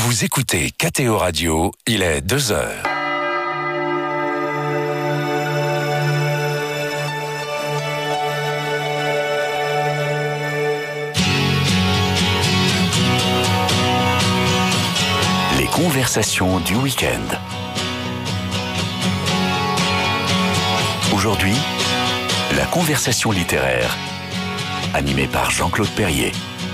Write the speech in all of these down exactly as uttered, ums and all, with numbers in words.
Vous écoutez K T O Radio, il est deux heures. Les conversations du week-end. Aujourd'hui, la conversation littéraire, animée par Jean-Claude Perrier.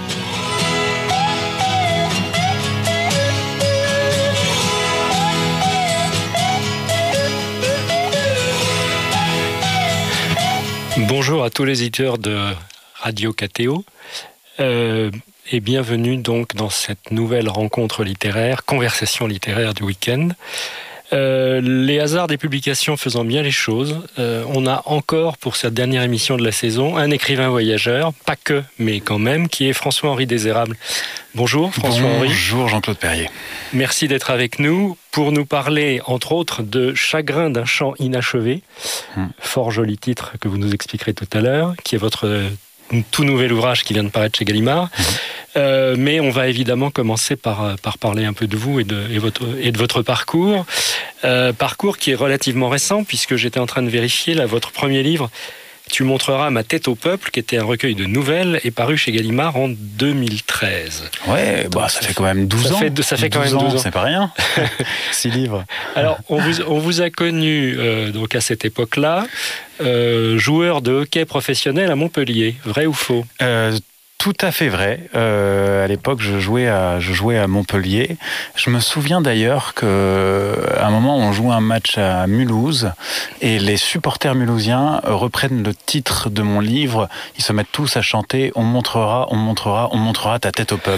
Bonjour à tous les éditeurs de Radio K T O euh, et bienvenue donc dans cette nouvelle rencontre littéraire, conversation littéraire du week-end. Euh, les hasards des publications faisant bien les choses, euh, on a encore pour cette dernière émission de la saison un écrivain voyageur, pas que, mais quand même, qui est François-Henri Désérable. Bonjour François-Henri. Bonjour Jean-Claude Perrier. Merci d'être avec nous pour nous parler, entre autres, de Chagrin d'un chant inachevé, hum. fort joli titre que vous nous expliquerez tout à l'heure, qui est votre euh, tout nouvel ouvrage qui vient de paraître chez Gallimard. Hum. Euh, mais on va évidemment commencer par, par parler un peu de vous et de, et votre, et de votre parcours. Euh, parcours qui est relativement récent, puisque j'étais en train de vérifier, là, votre premier livre, Tu montreras ma tête au peuple, qui était un recueil de nouvelles, est paru chez Gallimard en deux mille treize. Ouais, bah, ça, ça fait quand même douze ça ans. Fait, ça fait quand même douze ans. C'est pas rien. Six livres. Alors, on vous, on vous a connu euh, donc à cette époque-là, euh, joueur de hockey professionnel à Montpellier. Vrai ou faux ? euh, Tout à fait vrai. Euh, à l'époque, je jouais à, je jouais à Montpellier. Je me souviens d'ailleurs qu'à un moment, on jouait un match à Mulhouse et les supporters mulhousiens reprennent le titre de mon livre. Ils se mettent tous à chanter « On montrera, on montrera, on montrera ta tête au peuple ».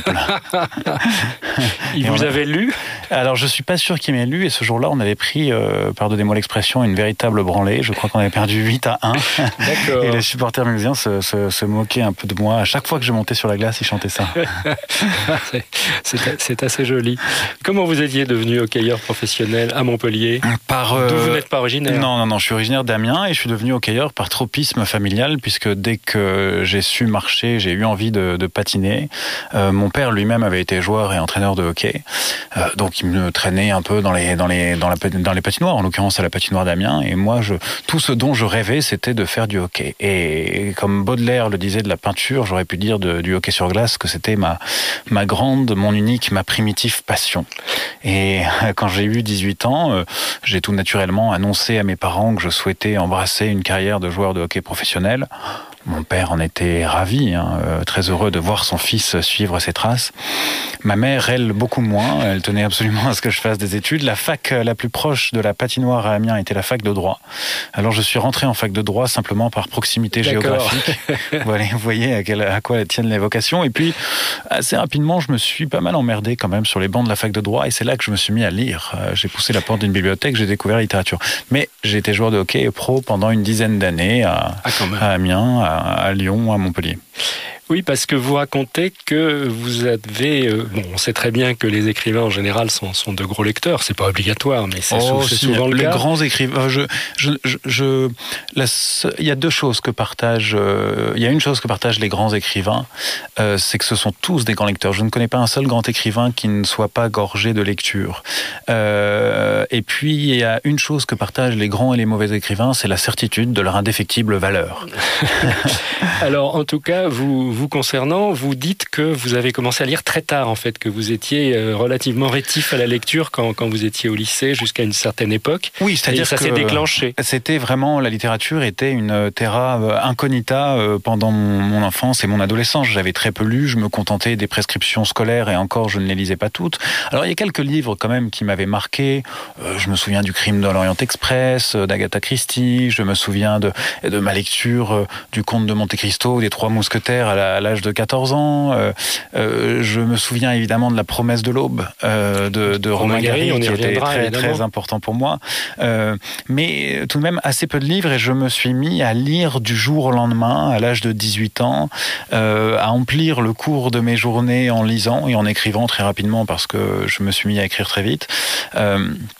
Ils vous a... avaient lu ? Alors, je suis pas sûr qu'ils m'aient lu. Et ce jour-là, on avait pris, euh, pardonnez-moi l'expression, une véritable branlée. Je crois qu'on avait perdu huit à un. D'accord. Et les supporters mulhousiens se, se, se moquaient un peu de moi. À chaque fois que je montais sur la glace, ils chantaient ça. c'est, c'est, c'est assez joli. Comment vous étiez devenu hockeyeur professionnel à Montpellier ? Par, euh... D'où vous n'êtes pas originaire ? Non, non, non, je suis originaire d'Amiens et je suis devenu hockeyeur par tropisme familial, puisque dès que j'ai su marcher, j'ai eu envie de, de patiner. Euh, mon père lui-même avait été joueur et entraîneur de hockey, euh, donc il me traînait un peu dans les, dans les, dans la, dans les patinoires, en l'occurrence à la patinoire d'Amiens. Et moi, je, tout ce dont je rêvais, c'était de faire du hockey. Et comme Baudelaire le disait de la peinture, j'aurais pu dire de, du hockey sur glace que c'était ma, ma grande, mon unique, ma primitive passion. Et quand j'ai eu dix-huit ans, euh, j'ai tout naturellement annoncé à mes parents que je souhaitais embrasser une carrière de joueur de hockey professionnel. Mon père en était ravi, hein, euh, très heureux de voir son fils suivre ses traces. Ma mère, elle, beaucoup moins. Elle tenait absolument à ce que je fasse des études. La fac la plus proche de la patinoire à Amiens était la fac de droit. Alors je suis rentré en fac de droit simplement par proximité D'accord. géographique. Voilà, vous voyez à, quel, à quoi tiennent les vocations. Et puis, assez rapidement, je me suis pas mal emmerdé quand même sur les bancs de la fac de droit. Et c'est là que je me suis mis à lire. J'ai poussé la porte d'une bibliothèque, j'ai découvert la littérature. Mais j'ai été joueur de hockey pro pendant une dizaine d'années à, ah, à Amiens, à à Lyon, à Montpellier. Oui, parce que vous racontez que vous avez... Euh, bon, on sait très bien que les écrivains, en général, sont, sont de gros lecteurs. C'est pas obligatoire, mais c'est, oh, c'est si, souvent le les cas. Les grands écrivains... Je, je, je, je, la, il y a deux choses que partagent... Euh, il y a une chose que partagent les grands écrivains, euh, c'est que ce sont tous des grands lecteurs. Je ne connais pas un seul grand écrivain qui ne soit pas gorgé de lecture. Euh, et puis, il y a une chose que partagent les grands et les mauvais écrivains, c'est la certitude de leur indéfectible valeur. Alors, en tout cas, vous... Vous concernant, vous dites que vous avez commencé à lire très tard, en fait, que vous étiez relativement rétif à la lecture quand, quand vous étiez au lycée jusqu'à une certaine époque. Oui, c'est-à-dire et ça que s'est déclenché. C'était vraiment, la littérature était une terra incognita pendant mon, mon enfance et mon adolescence. J'avais très peu lu, je me contentais des prescriptions scolaires et encore, je ne les lisais pas toutes. Alors, il y a quelques livres quand même qui m'avaient marqué. Euh, je me souviens du Crime de l'Orient Express, d'Agatha Christie. Je me souviens de, de ma lecture du Comte de Monte Cristo, des Trois Mousquetaires à, la, à l'âge de quatorze ans. Euh, euh, je me souviens évidemment de La Promesse de l'Aube euh, de, de Romain Gary, qui était très, très important pour moi. Euh, mais tout de même assez peu de livres et je me suis mis à lire du jour au lendemain, à l'âge de dix-huit ans, euh, à emplir le cours de mes journées en lisant et en écrivant très rapidement parce que je me suis mis à écrire très vite. Euh,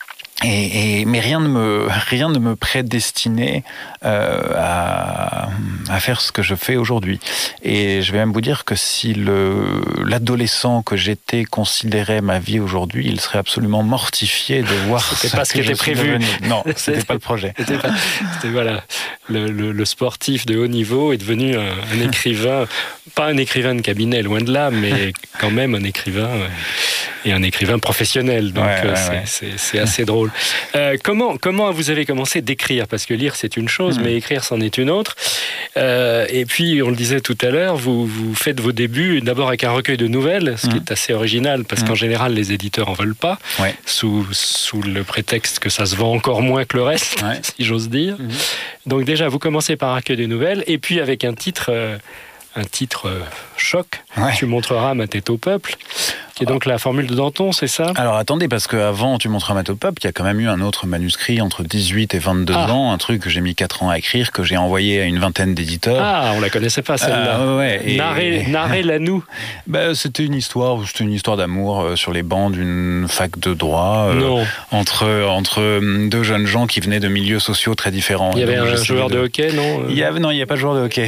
Et, et, mais rien ne me, rien ne me prédestinait euh, à, à faire ce que je fais aujourd'hui. Et je vais même vous dire que si le, l'adolescent que j'étais considérait ma vie aujourd'hui, il serait absolument mortifié de voir c'était ce pas ce que qui était prévu. Devenu. Non, c'était pas le projet. C'était, pas, c'était voilà, le, le, le sportif de haut niveau est devenu un, un écrivain, pas un écrivain de cabinet, loin de là, mais quand même un écrivain. Et un écrivain professionnel, donc ouais, ouais, c'est, ouais. c'est, c'est assez drôle. Euh, comment, comment vous avez commencé d'écrire ? Parce que lire, c'est une chose, mmh. mais écrire, c'en est une autre. Euh, et puis, on le disait tout à l'heure, vous, vous faites vos débuts d'abord avec un recueil de nouvelles, ce mmh. qui est assez original, parce mmh. qu'en général, les éditeurs en veulent pas, ouais. sous, sous le prétexte que ça se vend encore moins que le reste, ouais. si j'ose dire. Mmh. Donc déjà, vous commencez par un recueil de nouvelles, et puis avec un titre... Euh, un titre euh, choc, ouais. Tu montreras ma tête au peuple, qui est donc la formule de Danton, c'est ça ? Alors attendez, parce qu'avant Tu montreras ma tête au peuple, il y a quand même eu un autre manuscrit entre dix-huit et vingt-deux ah. ans, un truc que j'ai mis quatre ans à écrire, que j'ai envoyé à une vingtaine d'éditeurs. Ah, on la connaissait pas celle-là. Euh, ouais, et... Narrez, narrez-la nous. Ben, c'était une histoire, c'était une histoire d'amour euh, sur les bancs d'une fac de droit, euh, non. entre, entre deux jeunes gens qui venaient de milieux sociaux très différents. Il y avait un joueur de... de hockey, non ? il y avait, Non, il n'y a pas de joueur de hockey.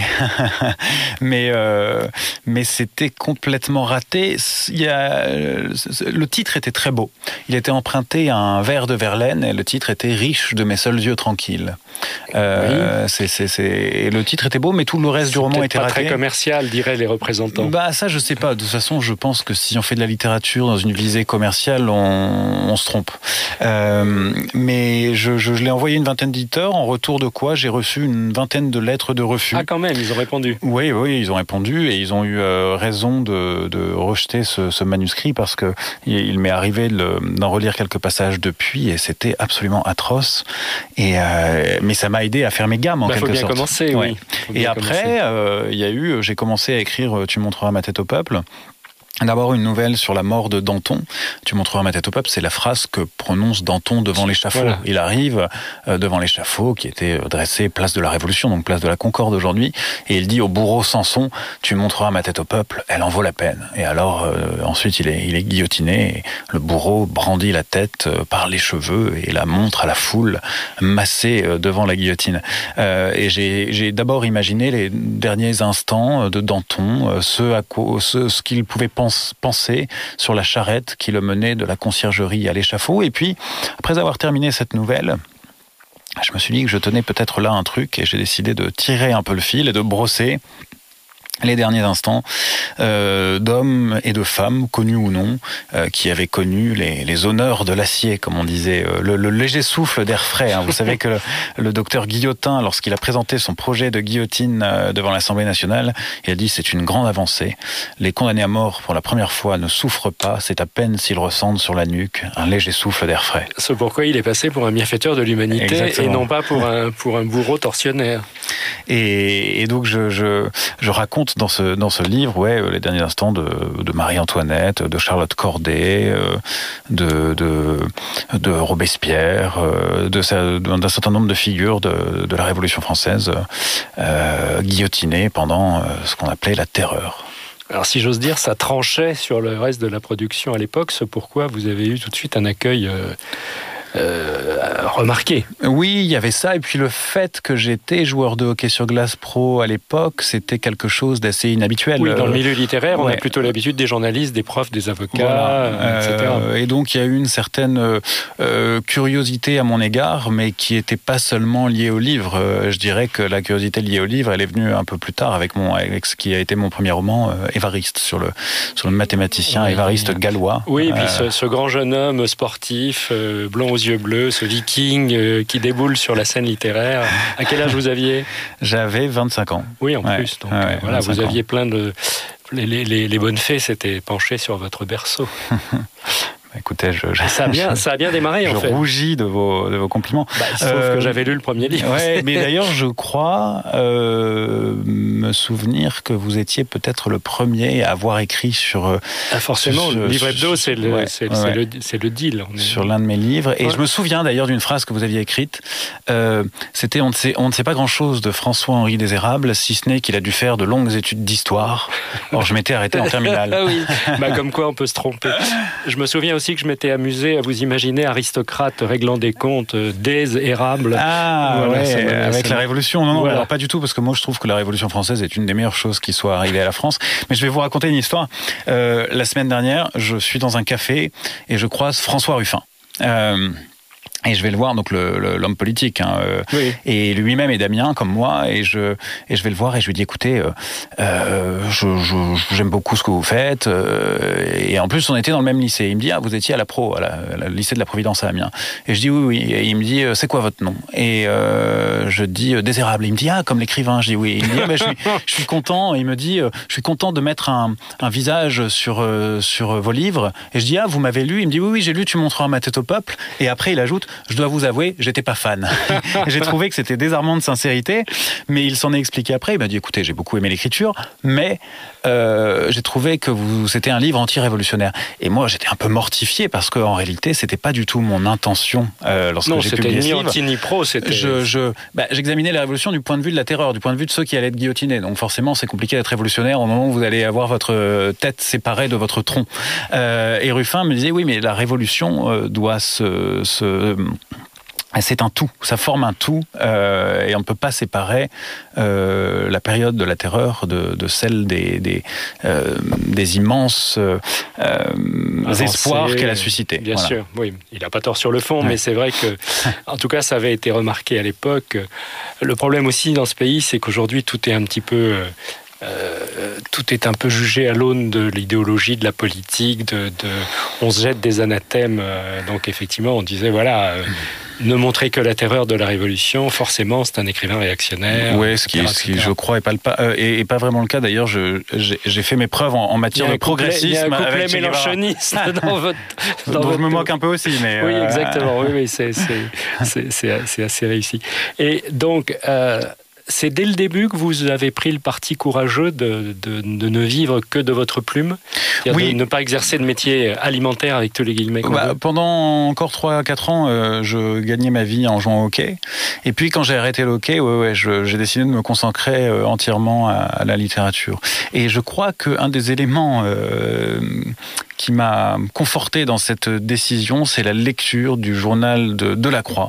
Mais Mais, euh, mais c'était complètement raté. Il y a, le titre était très beau. Il était emprunté à un vers de Verlaine et le titre était Riche de mes seuls yeux tranquilles. Euh, oui. c'est, c'est, c'est... Et le titre était beau, mais tout le reste c'est du roman était pas raté. Très commercial, diraient les représentants. Bah ça, je sais pas. De toute façon, je pense que si on fait de la littérature dans une visée commerciale, on, on se trompe. Euh, mais je, je, je l'ai envoyé à une vingtaine d'éditeurs. En retour de quoi, j'ai reçu une vingtaine de lettres de refus. Ah, quand même, ils ont répondu. Oui, oui, ils ont répondu et ils ont eu euh, raison de, de rejeter ce, ce manuscrit parce que il m'est arrivé de le, d'en relire quelques passages depuis et c'était absolument atroce. Et euh, mais ça m'a aidé à faire mes gammes en bah, quelque faut bien sorte. Commencer, ouais. oui. Faut et bien après, euh, il y a eu, j'ai commencé à écrire Tu montreras ma tête au peuple. D'abord une nouvelle sur la mort de Danton. Tu montreras ma tête au peuple, c'est la phrase que prononce Danton devant l'échafaud. Voilà. Il arrive devant l'échafaud qui était dressé place de la Révolution, donc place de la Concorde aujourd'hui, et il dit au bourreau Samson, tu montreras ma tête au peuple, elle en vaut la peine. Et alors euh, ensuite il est, il est guillotiné, et le bourreau brandit la tête par les cheveux et la montre à la foule massée devant la guillotine. Euh, et j'ai, j'ai d'abord imaginé les derniers instants de Danton, ce, à quoi, ce, ce qu'il pouvait penser penser sur la charrette qui le menait de la conciergerie à l'échafaud. Et puis, après avoir terminé cette nouvelle, je me suis dit que je tenais peut-être là un truc et j'ai décidé de tirer un peu le fil et de brosser les derniers instants euh, d'hommes et de femmes, connus ou non, euh, qui avaient connu les, les honneurs de l'acier, comme on disait, euh, le, le léger souffle d'air frais. Hein. Vous savez que le, le docteur Guillotin, lorsqu'il a présenté son projet de guillotine euh, devant l'Assemblée nationale, il a dit c'est une grande avancée. Les condamnés à mort pour la première fois ne souffrent pas, c'est à peine s'ils ressentent sur la nuque un léger souffle d'air frais. C'est pourquoi il est passé pour un bienfaiteur de l'humanité. Exactement. Et non pas pour un, pour un bourreau tortionnaire. Et, et donc je, je, je raconte dans ce, dans ce livre ouais, les derniers instants de, de Marie-Antoinette, de Charlotte Corday, de, de, de Robespierre, de, d'un certain nombre de figures de, de la Révolution française euh, guillotinées pendant ce qu'on appelait la terreur. Alors si j'ose dire, ça tranchait sur le reste de la production à l'époque, c'est pourquoi vous avez eu tout de suite un accueil... Euh Euh, remarqué. Oui, il y avait ça, et puis le fait que j'étais joueur de hockey sur glace pro à l'époque, c'était quelque chose d'assez inhabituel. Oui, dans le milieu littéraire, ouais. On a plutôt l'habitude des journalistes, des profs, des avocats, voilà. et cetera. Euh, et donc il y a eu une certaine euh, curiosité à mon égard, mais qui n'était pas seulement liée au livre. Euh, je dirais que la curiosité liée au livre, elle est venue un peu plus tard avec, mon, avec ce qui a été mon premier roman, euh, Évariste, sur le, sur le mathématicien oui, Évariste oui. Gallois. Oui, et puis euh, ce, ce grand jeune homme sportif, euh, blond aux yeux bleus, ce viking euh, qui déboule sur la scène littéraire. À quel âge vous aviez ? J'avais vingt-cinq ans. Oui, en ouais. plus. Donc, ouais, voilà, vous aviez ans. plein de... Les, les, les bonnes fées s'étaient penchées sur votre berceau. Écoutez, je, je, ça, a bien, ça a bien démarré, je en fait. Je rougis de vos, de vos compliments. Bah, il se trouve euh, que j'avais lu le premier livre. Ouais, mais d'ailleurs, je crois euh, me souvenir que vous étiez peut-être le premier à avoir écrit sur... Ah, forcément, sur, le livre hebdo, c'est le, ouais, c'est, ouais. c'est le, c'est le deal. On est... Sur l'un de mes livres. Et ouais. je me souviens d'ailleurs d'une phrase que vous aviez écrite. Euh, c'était on ne, sait, on ne sait pas grand-chose de François-Henri Désérable, si ce n'est qu'il a dû faire de longues études d'histoire. Or, je m'étais arrêté en terminale. Ah oui, bah, comme quoi on peut se tromper. Je me souviens aussi aussi que je m'étais amusé à vous imaginer aristocrate réglant des comptes, des érables. Ah, voilà, ouais, ça avec la Révolution. Non, non, voilà. alors pas du tout, parce que moi je trouve que la Révolution française est une des meilleures choses qui soit arrivée à la France. Mais je vais vous raconter une histoire. Euh, la semaine dernière, je suis dans un café et je croise François Ruffin. Euh, Et je vais le voir, donc le, le, l'homme politique, hein, euh, oui. Et lui-même est Damien, comme moi, et je et je vais le voir et je lui dis, écoutez, euh, euh, je, je, j'aime beaucoup ce que vous faites, euh, et en plus on était dans le même lycée. Il me dit, ah, vous étiez à la Pro, à la, à la lycée de la Providence à Amiens. Et je dis oui, oui. Et il me dit, c'est quoi votre nom? Et euh, je dis des érables. Il me dit, ah, comme l'écrivain. Je dis oui. Il me dit, ah, ben, je suis, je suis content. Et il me dit, je suis content de mettre un, un visage sur euh, sur vos livres. Et je dis, ah, vous m'avez lu? Il me dit, oui, oui, j'ai lu. Tu montreras ma tête au peuple. Et après, il ajoute, je dois vous avouer, j'étais pas fan. J'ai trouvé que c'était désarmant de sincérité, mais il s'en est expliqué après. Il m'a dit, écoutez, j'ai beaucoup aimé l'écriture, mais euh, j'ai trouvé que vous, c'était un livre anti-révolutionnaire. Et moi, j'étais un peu mortifié parce qu'en réalité, c'était pas du tout mon intention euh, lorsque non, j'ai publié ce livre. Non, c'était ni anti ni pro. C'était... Je, je, bah, j'examinais la révolution du point de vue de la terreur, du point de vue de ceux qui allaient être guillotinés. Donc forcément, c'est compliqué d'être révolutionnaire au moment où vous allez avoir votre tête séparée de votre tronc. Euh, et Ruffin me disait, oui, mais la révolution euh, doit se... se c'est un tout, ça forme un tout, euh, et on ne peut pas séparer euh, la période de la terreur de, de celle des, des, euh, des immenses euh, espoirs qu'elle a suscités. Bien voilà. sûr, oui, il n'a pas tort sur le fond, ouais. Mais c'est vrai que, en tout cas, ça avait été remarqué à l'époque. Le problème aussi dans ce pays, c'est qu'aujourd'hui, tout est un petit peu... Euh, tout est un peu jugé à l'aune de l'idéologie, de la politique, de, de, on se jette des anathèmes. Euh, donc effectivement, on disait, voilà, euh, ne montrer que la terreur de la Révolution, forcément, c'est un écrivain réactionnaire. Oui, ce qui, ce qui je crois, est pas, le pas, euh, et, et pas vraiment le cas. D'ailleurs, je, j'ai, j'ai fait mes preuves en, en matière de progressisme. Il y a un couplet mélenchoniste dans votre... Dans dont votre... je me moque un peu aussi. Mais oui, euh... exactement. Oui, oui, c'est, c'est, c'est, c'est, c'est assez réussi. Et donc... Euh, c'est dès le début que vous avez pris le parti courageux de, de, de ne vivre que de votre plume, oui. De ne pas exercer de métier alimentaire avec tous les guillemets. Bah, pendant encore trois à quatre ans, euh, je gagnais ma vie en jouant au hockey. Et puis quand j'ai arrêté le hockey, ouais, ouais, je, j'ai décidé de me consacrer euh, entièrement à, à la littérature. Et je crois qu'un des éléments euh, qui m'a conforté dans cette décision, c'est la lecture du journal de Delacroix,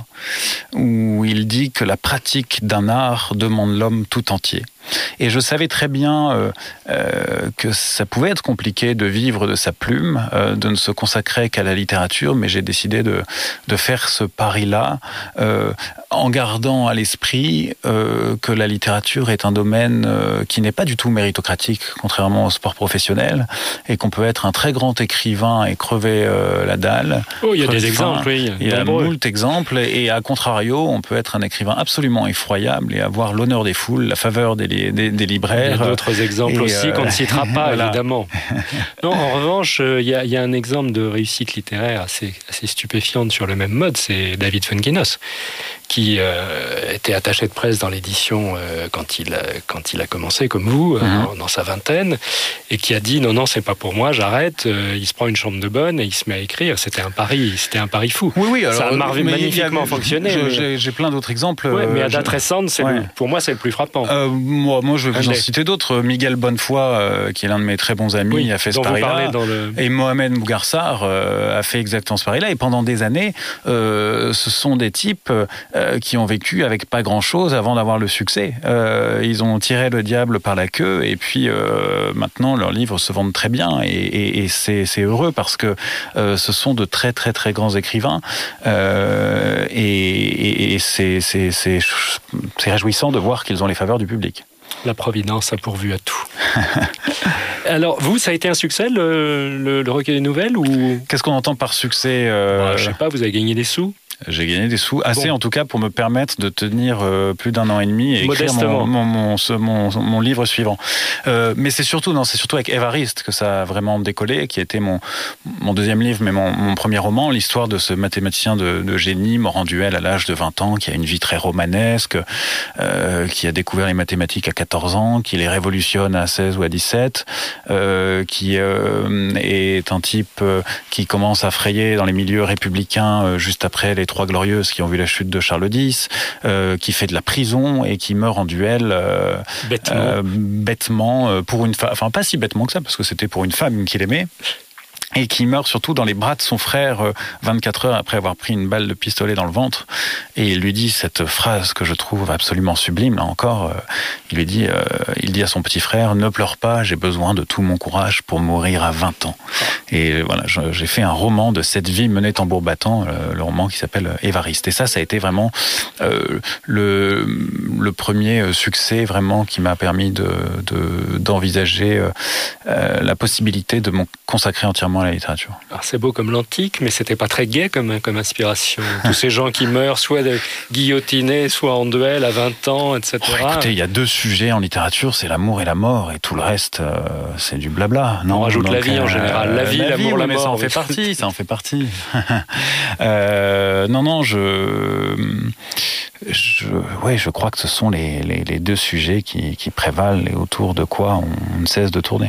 où il dit que la pratique d'un art demande l'homme tout entier. Et je savais très bien euh, euh, que ça pouvait être compliqué de vivre de sa plume, euh, de ne se consacrer qu'à la littérature, mais j'ai décidé de, de faire ce pari-là, euh, en gardant à l'esprit euh, que la littérature est un domaine euh, qui n'est pas du tout méritocratique, contrairement au sport professionnel, et qu'on peut être un très grand écrivain et crever euh, la dalle. Oh, il y a des exemples, oui. Il y a moult exemples, et à contrario, on peut être un écrivain absolument effroyable et avoir l'honneur des foules, la faveur des Des, des libraires. Il y a d'autres exemples aussi euh... qu'on ne citera pas, voilà. Évidemment. Non, en revanche, il y, y a un exemple de réussite littéraire assez, assez stupéfiante sur le même mode, c'est David Fuenginos, qui euh, était attaché de presse dans l'édition euh, quand, il a, quand il a commencé, comme vous, mm-hmm. euh, dans sa vingtaine, et qui a dit non, non, c'est pas pour moi, j'arrête. Euh, il se prend une chambre de bonne et il se met à écrire. C'était un pari, c'était un pari fou. Oui, oui, alors, ça a mar- magnifiquement a, fonctionné. Je, mais... j'ai, j'ai plein d'autres exemples. Ouais, mais à date je... récente, c'est ouais. le, pour moi, c'est le plus frappant. Euh, moi, moi, je vais vous en citer d'autres. Miguel Bonnefoy, euh, qui est l'un de mes très bons amis, oui, a fait ce pari-là. Le... Et Mohamed Mougarsar euh, a fait exactement ce pari-là. Et pendant des années, euh, ce sont des types euh, qui ont vécu avec pas grand-chose avant d'avoir le succès. Euh, ils ont tiré le diable par la queue, et puis euh, maintenant, leurs livres se vendent très bien. Et, et, et c'est, c'est heureux parce que euh, ce sont de très, très, très grands écrivains. Euh, et et, et c'est, c'est, c'est, c'est réjouissant de voir qu'ils ont les faveurs du public. La Providence a pourvu à tout. Alors, vous, ça a été un succès, le, le, le recueil des nouvelles ou... Qu'est-ce qu'on entend par succès euh... bah, Je sais pas, vous avez gagné des sous? J'ai gagné des sous, assez bon. En tout cas pour me permettre de tenir euh, plus d'un an et demi et écrire mon, mon, mon, mon, mon livre suivant. Euh, mais c'est surtout, non, c'est surtout avec Évariste que ça a vraiment décollé, qui était mon, mon deuxième livre, mais mon, mon premier roman, l'histoire de ce mathématicien de, de génie mort en duel à l'âge de vingt ans, qui a une vie très romanesque, euh, qui a découvert les mathématiques à quatorze ans, qui les révolutionne à seize ou à dix-sept, euh, qui euh, est un type euh, qui commence à frayer dans les milieux républicains euh, juste après les Trois Glorieuses qui ont vu la chute de Charles X, euh, qui fait de la prison et qui meurt en duel euh, bêtement, euh, bêtement euh, pour une femme, enfin pas si bêtement que ça parce que c'était pour une femme qu'il aimait. et qui meurt surtout dans les bras de son frère vingt-quatre heures après avoir pris une balle de pistolet dans le ventre. Et il lui dit cette phrase que je trouve absolument sublime, là encore, il lui dit, euh, il dit à son petit frère, ne pleure pas, j'ai besoin de tout mon courage pour mourir à vingt ans. Et voilà, j'ai fait un roman de cette vie menée tambour battant, le roman qui s'appelle Évariste. Et ça, ça a été vraiment euh, le, le premier succès vraiment qui m'a permis de, de, d'envisager euh, la possibilité de me consacrer entièrement à la littérature. Alors c'est beau comme l'antique, mais c'était pas très gai comme, comme inspiration. Tous ces gens qui meurent soit de guillotinés, soit en duel à vingt ans, et cetera. Oh, écoutez, il y a deux sujets en littérature, c'est l'amour et la mort, et tout le reste, euh, c'est du blabla. Non, on rajoute donc, la vie euh, en général. La vie, la l'amour, vie, la mais mort. Ça en fait partie, ça en fait partie. euh, non, non, je... Je, ouais, je crois que ce sont les, les, les deux sujets qui, qui prévalent et autour de quoi on ne cesse de tourner.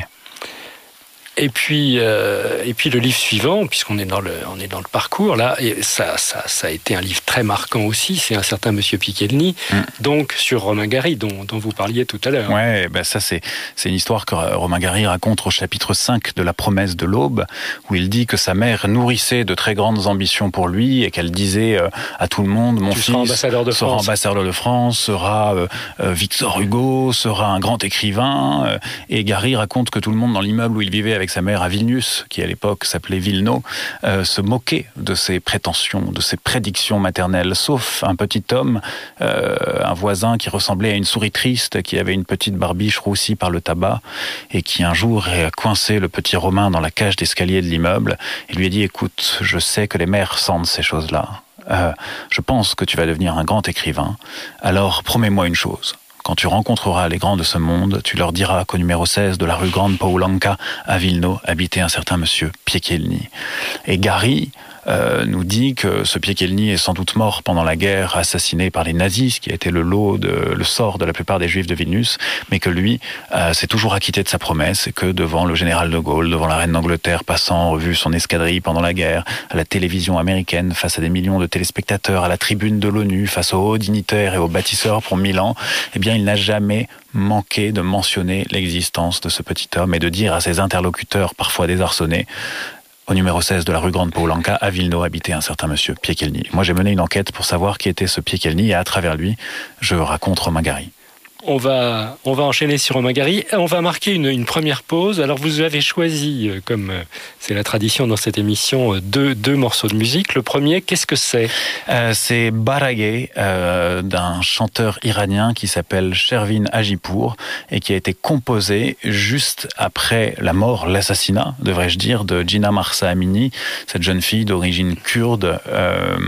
Et puis, euh, et puis le livre suivant, puisqu'on est dans le, on est dans le parcours là, et ça, ça, ça a été un livre très marquant aussi. C'est un certain Monsieur Pichelny, mm. donc sur Romain Gary, dont, dont vous parliez tout à l'heure. Ouais, ben ça c'est, c'est une histoire que Romain Gary raconte au chapitre cinq de La Promesse de l'Aube, où il dit que sa mère nourrissait de très grandes ambitions pour lui et qu'elle disait à tout le monde, mon tu fils ambassadeur de sera France. ambassadeur de France, sera euh, Victor Hugo, sera un grand écrivain. Et Gary raconte que tout le monde dans l'immeuble où il vivait avec sa mère à Vilnius, qui à l'époque s'appelait Vilno, euh, se moquait de ses prétentions, de ses prédictions maternelles, sauf un petit homme, euh, un voisin qui ressemblait à une souris triste, qui avait une petite barbiche roussie par le tabac, et qui un jour a coincé le petit Romain dans la cage d'escalier de l'immeuble, et lui a dit « Écoute, je sais que les mères sentent ces choses-là. Euh, je pense que tu vas devenir un grand écrivain, alors promets-moi une chose. » Quand tu rencontreras les grands de ce monde, tu leur diras qu'au numéro seize de la rue Grande Poulanka, à Vilno, habitait un certain monsieur Pichelny. Et Gary euh, nous dit que ce Pichelny est sans doute mort pendant la guerre, assassiné par les nazis, ce qui a été le lot, de, le sort de la plupart des Juifs de Vilnius, mais que lui euh, s'est toujours acquitté de sa promesse et que devant le général de Gaulle, devant la reine d'Angleterre, passant en revue son escadrille pendant la guerre, à la télévision américaine, face à des millions de téléspectateurs, à la tribune de l'ONU, face aux hauts dignitaires et aux bâtisseurs pour Milan, eh bien il n'a jamais manqué de mentionner l'existence de ce petit homme et de dire à ses interlocuteurs, parfois désarçonnés, au numéro seize de la rue Grande Poulanka, à Vilno, habitait un certain monsieur Pichelny. Moi, j'ai mené une enquête pour savoir qui était ce Pichelny et à travers lui, je raconte Romain Gary. On va, on va enchaîner sur Romain Gary. On va marquer une, une première pause. Alors, vous avez choisi, comme c'est la tradition dans cette émission, deux, deux morceaux de musique. Le premier, qu'est-ce que c'est ? euh, C'est Baraghe, euh, d'un chanteur iranien qui s'appelle Shervin Hajipour et qui a été composé juste après la mort, l'assassinat, devrais-je dire, de Gina Mahsa Amini, cette jeune fille d'origine kurde, euh,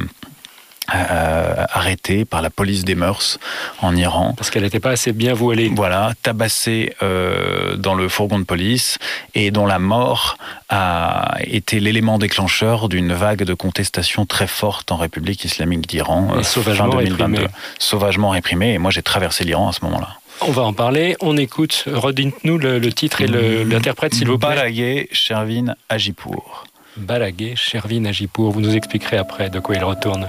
Euh, arrêtée par la police des mœurs en Iran. Parce qu'elle n'était pas assez bien voilée. Voilà, tabassée euh, dans le fourgon de police et dont la mort a été l'élément déclencheur d'une vague de contestation très forte en République islamique d'Iran. Et sauvagement réprimée. Sauvagement réprimée. Et moi, j'ai traversé l'Iran à ce moment-là. On va en parler. On écoute. Redites-nous le, le titre et le, l'interprète, s'il vous plaît. Baraghe, Shervin Hajipour. Baraghe, Shervin Hajipour. Vous nous expliquerez après de quoi il retourne.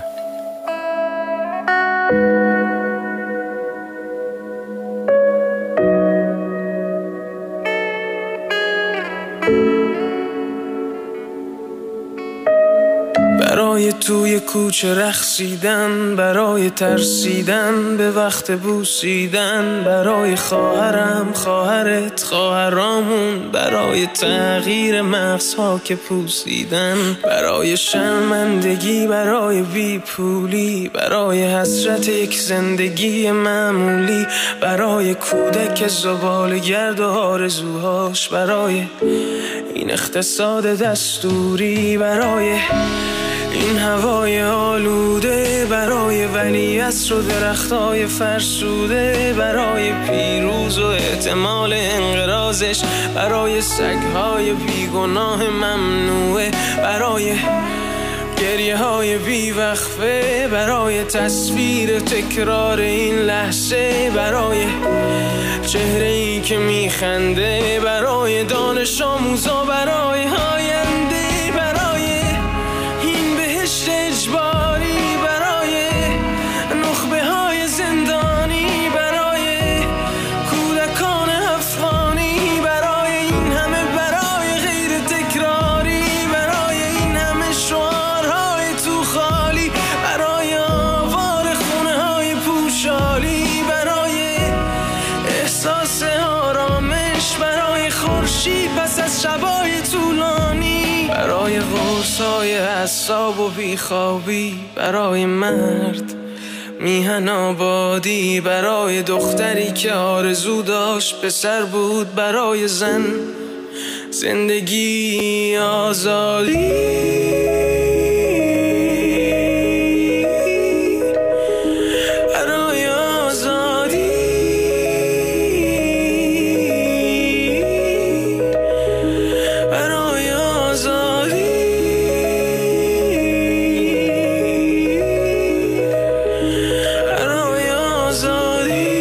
برای توی کوچه رقصیدن، برای ترسیدن به وقت بوسیدن، برای خواهرم، خواهرت، خواهرامون، برای تغییر مغزها که پوسیدن، برای شرمندگی، برای بیپولی، برای حسرت یک زندگی معمولی، برای کودک زباله‌گرد و آرزوهاش، برای این اقتصاد دستوری، برای این هوای آلوده، برای ولیعصر و درختای فرسوده، برای پیروز و احتمال انقراضش، برای سگهای بیگناه ممنوعه، برای گریه های بیوقفه، برای تصویر تکرار این لحظه، برای چهره ای که میخنده، برای دانش آموزا، برای آینده، برای این بهشت اجباری، برای نخبه های زندانی، برای کودکان افغانی، برای این همه برای غیر تکراری، قصاب و بیخوابی برای مرد، میهن آبادی برای دختری که آرزو داشت پسر بود برای زن، زندگی آزادی برای آزادی برای آزادی برای آزادی.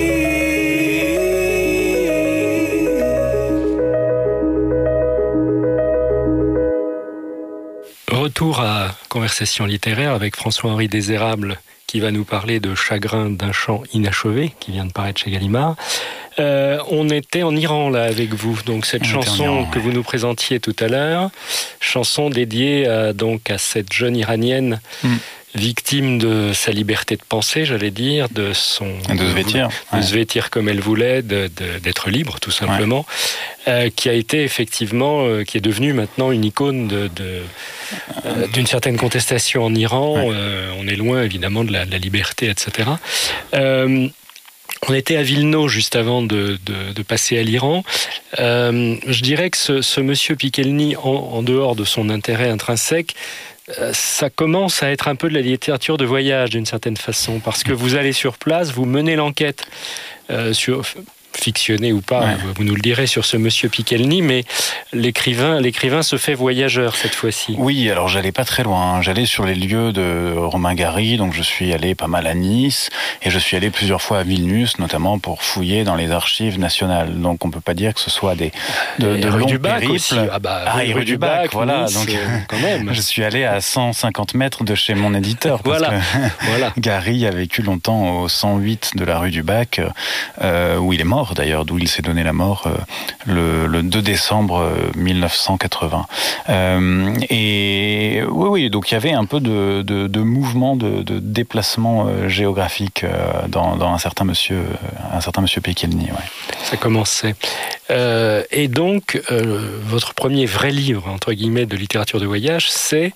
Retour à Conversation littéraire avec François-Henri Désérable qui va nous parler de Chagrin d'un chant inachevé qui vient de paraître chez Gallimard. Euh, on était en Iran là avec vous, donc cette on chanson Iran, que ouais. vous nous présentiez tout à l'heure, chanson dédiée à, donc à cette jeune iranienne mm. victime de sa liberté de penser, j'allais dire, de son de se vêtir, de ouais. se vêtir comme elle voulait, de, de, d'être libre tout simplement, ouais. euh, qui a été effectivement, euh, qui est devenue maintenant une icône de, de euh, d'une certaine contestation en Iran. Ouais. Euh, on est loin évidemment de la, de la liberté, et cetera. Euh, On était à Vilno juste avant de, de, de passer à l'Iran. Euh, je dirais que ce, ce monsieur Pikelny, en, en dehors de son intérêt intrinsèque, euh, ça commence à être un peu de la littérature de voyage d'une certaine façon, parce que vous allez sur place, vous menez l'enquête euh, sur... fictionné ou pas, ouais. vous nous le direz sur ce monsieur Pikelny, mais l'écrivain, l'écrivain se fait voyageur cette fois-ci. Oui, alors j'allais pas très loin, j'allais sur les lieux de Romain Gary, donc je suis allé pas mal à Nice, et je suis allé plusieurs fois à Vilnius, notamment pour fouiller dans les archives nationales, donc on peut pas dire que ce soit des de, de longs périples. Ah bah, ah, rue, rue du Bac, Bac voilà, Nice, donc euh, quand même. Je suis allé à cent cinquante mètres de chez mon éditeur, parce voilà. que voilà. Gary a vécu longtemps au cent huit de la rue du Bac, euh, où il est mort d'ailleurs, d'où il s'est donné la mort euh, le, le deux décembre mille neuf cent quatre-vingts. Euh, et oui, oui, donc il y avait un peu de, de, de mouvement, de, de déplacement euh, géographique euh, dans, dans un certain monsieur, un certain monsieur Pikelny. Ouais. Ça commençait. Euh, et donc, euh, votre premier vrai livre, entre guillemets, de littérature de voyage, c'est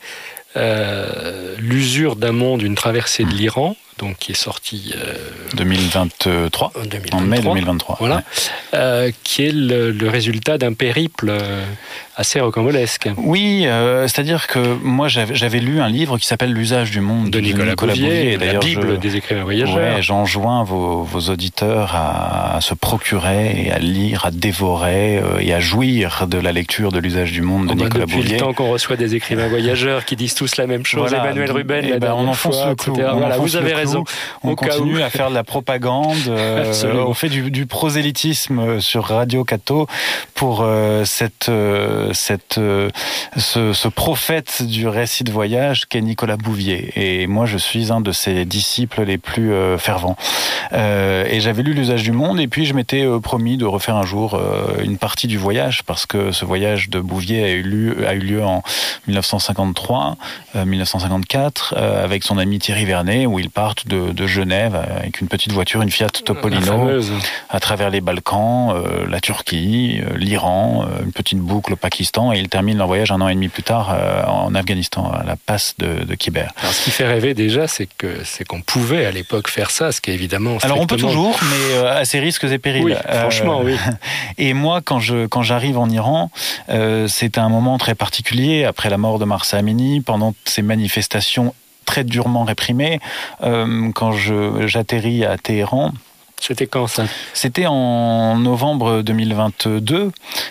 euh, L'usure d'un monde, une traversée de l'Iran, donc qui est sorti euh, deux mille vingt-trois, en, deux mille vingt-trois, en mai deux mille vingt-trois, voilà, ouais. euh, qui est le, le résultat d'un périple euh, assez rocambolesque. Oui, euh, c'est-à-dire que moi j'avais, j'avais lu un livre qui s'appelle L'usage du monde de Nicolas, de Nicolas Bouvier, Bouvier. D'ailleurs, la Bible je, des écrivains voyageurs. Ouais, j'enjoins vos, vos auditeurs à, à se procurer et à lire, à dévorer euh, et à jouir de la lecture de L'usage du monde de oh Nicolas ben depuis Bouvier. Depuis le temps qu'on reçoit des écrivains voyageurs qui disent tous la même chose, voilà, Emmanuel Ruben, la ben dernière on enfonce fois, le clou, et cetera. on Voilà, enfonce vous avez le clou, raison. On continue à faire de la propagande, euh, on fait du, du prosélytisme sur Radio Cato pour euh, cette, euh, cette, euh, ce, ce prophète du récit de voyage qu'est Nicolas Bouvier. Et moi, je suis un de ses disciples les plus euh, fervents. Euh, et j'avais lu L'usage du monde, et puis je m'étais euh, promis de refaire un jour euh, une partie du voyage, parce que ce voyage de Bouvier a eu lieu, a eu lieu en mille neuf cent cinquante-trois, euh, mille neuf cent cinquante-quatre, euh, avec son ami Thierry Vernet, où ils partent de, de Genève avec une petite voiture, une Fiat Topolino, à travers les Balkans, euh, la Turquie, euh, l'Iran, euh, une petite boucle au Pakistan, et ils terminent leur voyage un an et demi plus tard euh, en Afghanistan, à la passe de, de Khyber. Alors, ce qui fait rêver déjà, c'est que c'est qu'on pouvait à l'époque faire ça, ce qui est évidemment. Alors on peut toujours, mais euh, à ses risques et périls. Oui, franchement, euh, oui. Et moi, quand je quand j'arrive en Iran, euh, c'est un moment très particulier après la mort de Mahsa Amini, pendant ces manifestations très durement réprimées, euh, quand je j'atterris à Téhéran. C'était quand ça ? C'était en novembre deux mille vingt-deux.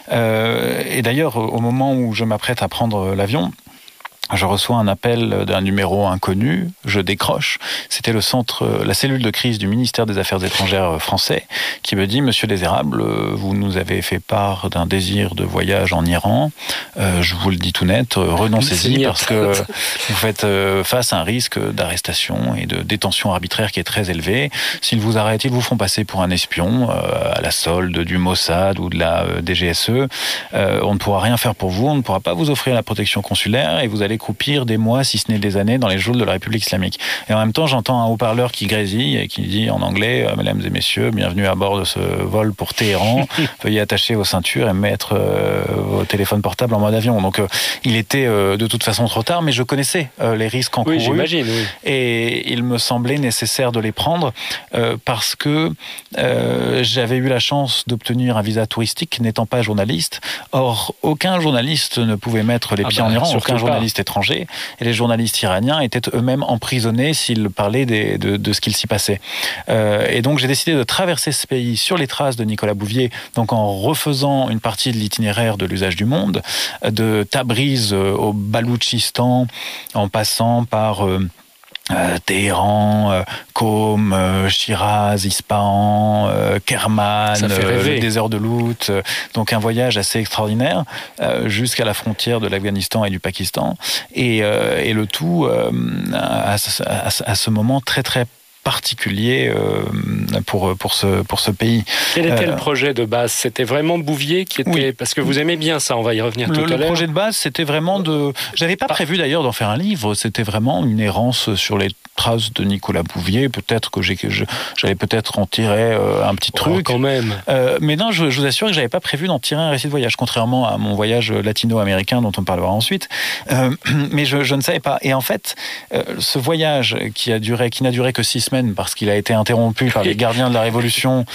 Euh, et d'ailleurs, au moment où je m'apprête à prendre l'avion, je reçois un appel d'un numéro inconnu, je décroche. C'était le centre, la cellule de crise du ministère des Affaires étrangères français qui me dit « Monsieur Désérable, vous nous avez fait part d'un désir de voyage en Iran. Euh, je vous le dis tout net, renoncez-y parce que vous faites face à un risque d'arrestation et de détention arbitraire qui est très élevé. S'ils vous arrêtent, ils vous font passer pour un espion euh, à la solde du Mossad ou de la D G S E. Euh, on ne pourra rien faire pour vous, on ne pourra pas vous offrir la protection consulaire et vous allez vais croupir des mois, si ce n'est des années, dans les geôles de la République islamique. Et en même temps, j'entends un haut-parleur qui grésille et qui dit en anglais « Mesdames et messieurs, bienvenue à bord de ce vol pour Téhéran. Veuillez attacher vos ceintures et mettre euh, vos téléphones portables en mode avion. » Donc, euh, il était euh, de toute façon trop tard, mais je connaissais euh, les risques encourus. Oui, j'imagine, oui. Et il me semblait nécessaire de les prendre euh, parce que euh, j'avais eu la chance d'obtenir un visa touristique n'étant pas journaliste. Or, aucun journaliste ne pouvait mettre les ah pieds bah, en Iran, aucun pas. journaliste étranger. Et les journalistes iraniens étaient eux-mêmes emprisonnés s'ils parlaient des, de, de ce qu'il s'y passait. Euh, et donc, j'ai décidé de traverser ce pays sur les traces de Nicolas Bouvier, donc en refaisant une partie de l'itinéraire de l'usage du monde, de Tabriz au Baloutchistan, en passant par euh, euh, Téhéran, euh, Qom, euh, Shiraz, Ispahan, euh, Kerman, euh, le désert de Lout. Euh, donc un voyage assez extraordinaire euh, jusqu'à la frontière de l'Afghanistan et du Pakistan. Et, euh, et le tout euh, à, à, à ce moment très très particulier euh, pour pour ce pour ce pays. Quel était euh, le projet de base? C'était vraiment Bouvier qui était oui. Parce que vous aimez bien ça, on va y revenir le, tout à l'heure. Le projet de base, c'était vraiment de. J'avais pas ah. prévu d'ailleurs d'en faire un livre. C'était vraiment une errance sur les traces de Nicolas Bouvier. Peut-être que j'ai, je, j'allais peut-être en tirer euh, un petit oh, truc. Quand même. Euh, mais non, je, je vous assure que j'avais pas prévu d'en tirer un récit de voyage, contrairement à mon voyage latino-américain dont on parlera ensuite. Euh, mais je, je ne savais pas. Et en fait, euh, ce voyage qui a duré, qui n'a duré que six semaines parce qu'il a été interrompu par les gardiens de la Révolution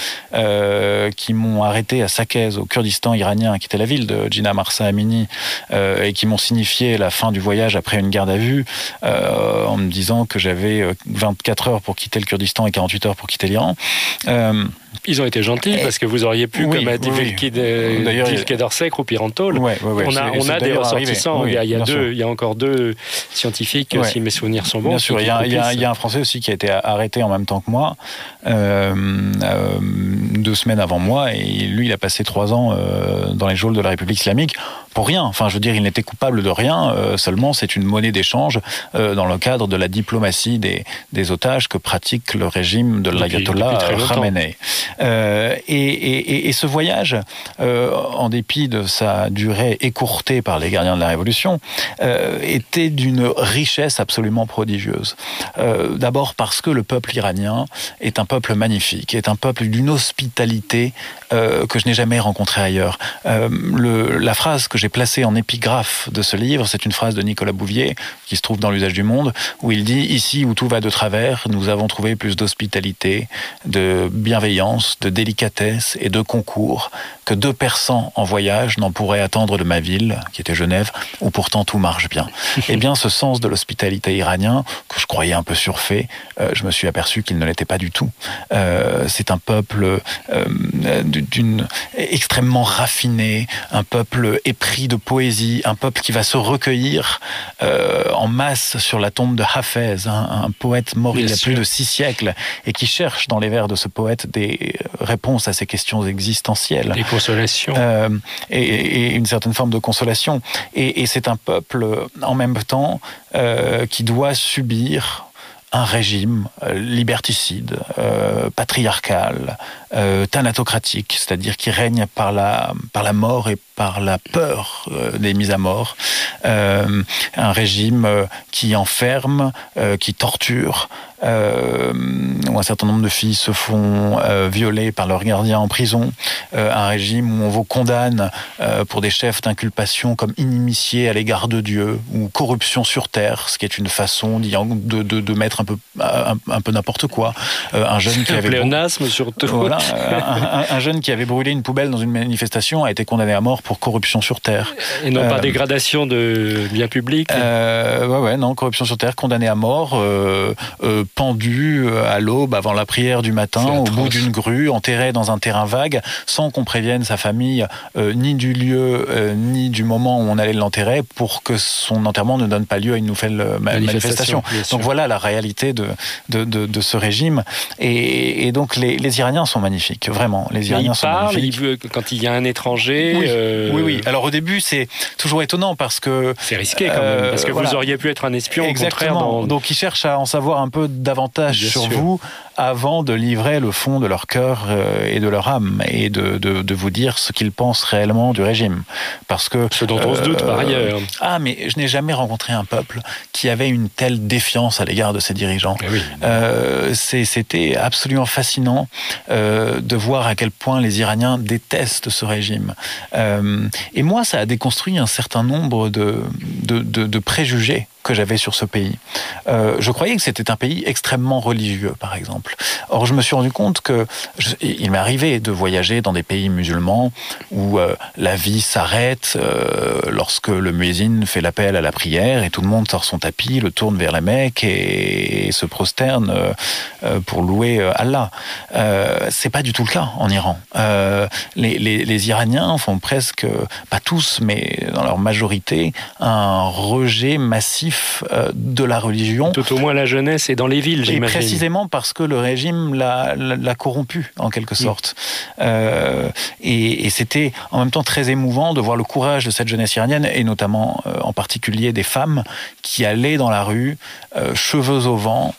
euh, qui m'ont arrêté à Saqqez, au Kurdistan iranien, qui était la ville de Jinnah Marsa Amini, euh, et qui m'ont signifié la fin du voyage après une garde à vue, euh, en me disant que j'avais vingt-quatre heures pour quitter le Kurdistan et quarante-huit heures pour quitter l'Iran. Euh, Ils ont été gentils parce que vous auriez pu, oui, comme a dit oui, Yves Quai d'Orsay, croupir en tôle. Ouais, ouais, ouais, on a, on a des ressortissants. Oui, il, y a, il, y a deux, il y a encore deux scientifiques, ouais. si mes souvenirs sont bons. Bien sûr, il y, a, il, y a, il y a un Français aussi qui a été arrêté en même temps que moi, euh, euh, deux semaines avant moi, et lui, il a passé trois ans euh, dans les geôles de la République islamique pour rien. Enfin, je veux dire, il n'était coupable de rien. Euh, seulement, c'est une monnaie d'échange euh, dans le cadre de la diplomatie des, des otages que pratique le régime de l'ayatollah Khamenei. Euh, et, et, et ce voyage, euh, en dépit de sa durée écourtée par les gardiens de la Révolution, euh, était d'une richesse absolument prodigieuse. Euh, d'abord parce que le peuple iranien est un peuple magnifique, est un peuple d'une hospitalité euh, que je n'ai jamais rencontrée ailleurs. Euh, le, la phrase que j'ai placée en épigraphe de ce livre, c'est une phrase de Nicolas Bouvier, qui se trouve dans l'usage du monde, où il dit « Ici où tout va de travers, nous avons trouvé plus d'hospitalité, de bienveillance, de délicatesse et de concours que deux persans en voyage n'en pourraient attendre de ma ville, qui était Genève, où pourtant tout marche bien. » Eh bien, ce sens de l'hospitalité iranien, que je croyais un peu surfait, euh, je me suis aperçu qu'il ne l'était pas du tout. Euh, c'est un peuple euh, d'une extrêmement raffiné, un peuple épris de poésie, un peuple qui va se recueillir euh, en masse sur la tombe de Hafez, un, un poète mort bien il y a sûr. plus de six siècles, et qui cherche dans les vers de ce poète des réponses à ces questions existentielles. Des consolations. Euh, et, et une certaine forme de consolation. Et, et c'est un peuple, en même temps, euh, qui doit subir un régime euh, liberticide, euh, patriarcal, euh, thanatocratique, c'est-à-dire qui règne par la, par la mort et par la peur euh, des mises à mort. Euh, un régime euh, qui enferme, euh, qui torture, euh, où un certain nombre de filles se font euh, violer par leurs gardiens en prison. Euh, un régime où on vous condamne euh, pour des chefs d'inculpation comme initiés à l'égard de Dieu, ou corruption sur terre, ce qui est une façon de, de, de mettre un peu, un, un peu n'importe quoi. Euh, un jeune qui un avait pléonasme surtout. Voilà, un, un, un jeune qui avait brûlé une poubelle dans une manifestation a été condamné à mort pour corruption sur terre. Et non euh, pas dégradation de biens publics. Euh, ouais, ouais, non, corruption sur terre, condamné à mort, euh, euh, pendu à l'aube avant la prière du matin, au bout d'une grue, enterré dans un terrain vague, sans qu'on prévienne sa famille euh, ni du lieu euh, ni du moment où on allait l'enterrer, pour que son enterrement ne donne pas lieu à une nouvelle manifestation. manifestation. Donc voilà la réalité de de, de, de ce régime. Et, et donc les, les Iraniens sont magnifiques, vraiment. Les Iraniens il sont parle, magnifiques. Il veut, quand il y a un étranger. Oui, euh... oui, oui. Alors au début, c'est toujours étonnant parce que c'est risqué quand même, parce que euh, vous voilà. auriez pu être un espion. Exactement. Au contraire, dans... Donc ils cherchent à en savoir un peu davantage Bien sur sûr. vous avant de livrer le fond de leur cœur et de leur âme et de, de, de vous dire ce qu'ils pensent réellement du régime. Parce que... Ce dont on euh, se doute par ailleurs. Ah, mais je n'ai jamais rencontré un peuple qui avait une telle défiance à l'égard de ses dirigeants. Oui. Euh, c'est, c'était absolument fascinant euh, de voir à quel point les Iraniens détestent ce régime. Euh, et moi, ça a déconstruit un certain nombre de, de, de, de préjugés que j'avais sur ce pays. Euh, je croyais que c'était un pays extrêmement religieux, par exemple. Or, je me suis rendu compte que je, il m'est arrivé de voyager dans des pays musulmans où euh, la vie s'arrête euh, lorsque le muezzin fait l'appel à la prière et tout le monde sort son tapis, le tourne vers la Mecque et, et se prosterne euh, pour louer Allah. Euh, c'est pas du tout le cas en Iran. Euh, les, les, les Iraniens font presque, pas tous, mais dans leur majorité, un rejet massif de la religion. Tout au moins la jeunesse et dans les villes, j'imagine. Et précisément parce que le régime l'a, l'a corrompu, en quelque sorte. Mmh. Euh, et, et c'était en même temps très émouvant de voir le courage de cette jeunesse iranienne, et notamment euh, en particulier des femmes qui allaient dans la rue, euh, cheveux au vent,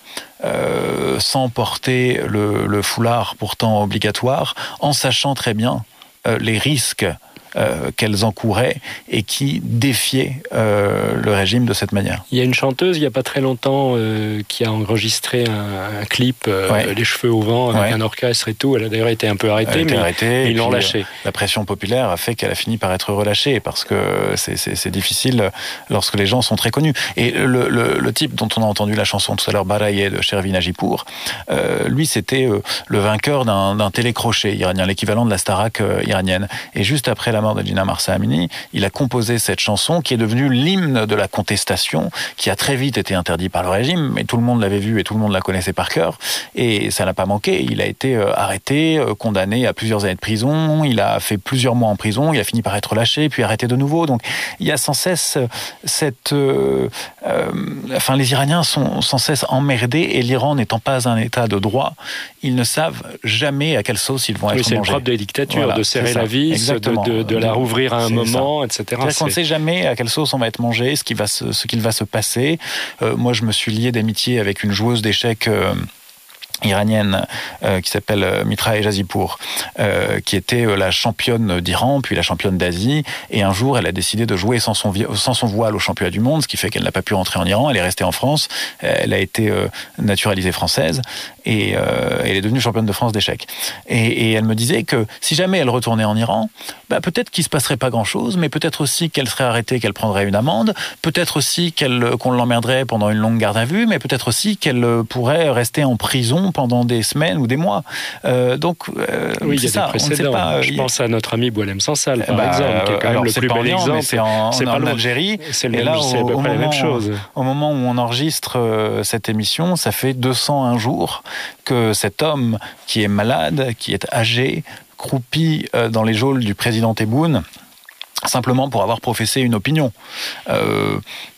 euh, sans porter le, le foulard pourtant obligatoire, en sachant très bien euh, les risques Euh, qu'elles encouraient et qui défiaient euh, le régime de cette manière. Il y a une chanteuse, il n'y a pas très longtemps, euh, qui a enregistré un, un clip, euh, ouais. les cheveux au vent, avec ouais. un orchestre et tout. Elle a d'ailleurs été un peu arrêtée, Elle a été mais arrêtée, ils l'ont relâchée. La pression populaire a fait qu'elle a fini par être relâchée, parce que c'est, c'est, c'est difficile lorsque les gens sont très connus. Et le, le, le type dont on a entendu la chanson tout à l'heure, Baraye de Shervin Hajipour, euh, lui, c'était euh, le vainqueur d'un, d'un télécrochet iranien, l'équivalent de la Starac euh, iranienne. Et juste après la mort de Gina Mahsa Amini, il a composé cette chanson qui est devenue l'hymne de la contestation, qui a très vite été interdit par le régime, mais tout le monde l'avait vu et tout le monde la connaissait par cœur, et ça n'a pas manqué. Il a été euh, arrêté, euh, condamné à plusieurs années de prison, il a fait plusieurs mois en prison, il a fini par être relâché, puis arrêté de nouveau. Donc il y a sans cesse cette... Euh, euh, enfin, les Iraniens sont sans cesse emmerdés, et l'Iran n'étant pas un état de droit, ils ne savent jamais à quelle sauce ils vont oui, être c'est mangés. C'est le propre des dictatures, voilà, de serrer la vis, de, de, de la rouvrir à un c'est moment, ça. et cetera. C'est-à-dire qu'on ne sait jamais à quelle sauce on va être mangé, ce, qui va se, ce qu'il va se passer. Euh, moi, je me suis lié d'amitié avec une joueuse d'échecs euh, iranienne euh, qui s'appelle Mitra Ejazipour, euh, qui était euh, la championne d'Iran, puis la championne d'Asie, et un jour elle a décidé de jouer sans son, vi- sans son voile au championnat du monde, ce qui fait qu'elle n'a pas pu rentrer en Iran, elle est restée en France, elle a été euh, naturalisée française, et euh, elle est devenue championne de France d'échecs. Et, et elle me disait que si jamais elle retournait en Iran, bah, peut-être qu'il ne se passerait pas grand-chose, mais peut-être aussi qu'elle serait arrêtée, qu'elle prendrait une amende, peut-être aussi qu'elle, qu'on l'emmerderait pendant une longue garde à vue, mais peut-être aussi qu'elle pourrait rester en prison pendant des semaines ou des mois. Euh, donc, euh, oui, il y a ça, des précédents. Pas, Je il... pense à notre ami Boualem Sansal, par bah, exemple, qui est quand alors, même le plus bel Lyon, exemple. Mais c'est en, c'est en Algérie. C'est, le et même, là, c'est au, à peu près moment, la même chose. Au moment où on enregistre euh, cette émission, ça fait deux cent un jours que cet homme qui est malade, qui est âgé, croupi euh, dans les geôles du président Tebboune, simplement pour avoir professé une opinion, euh,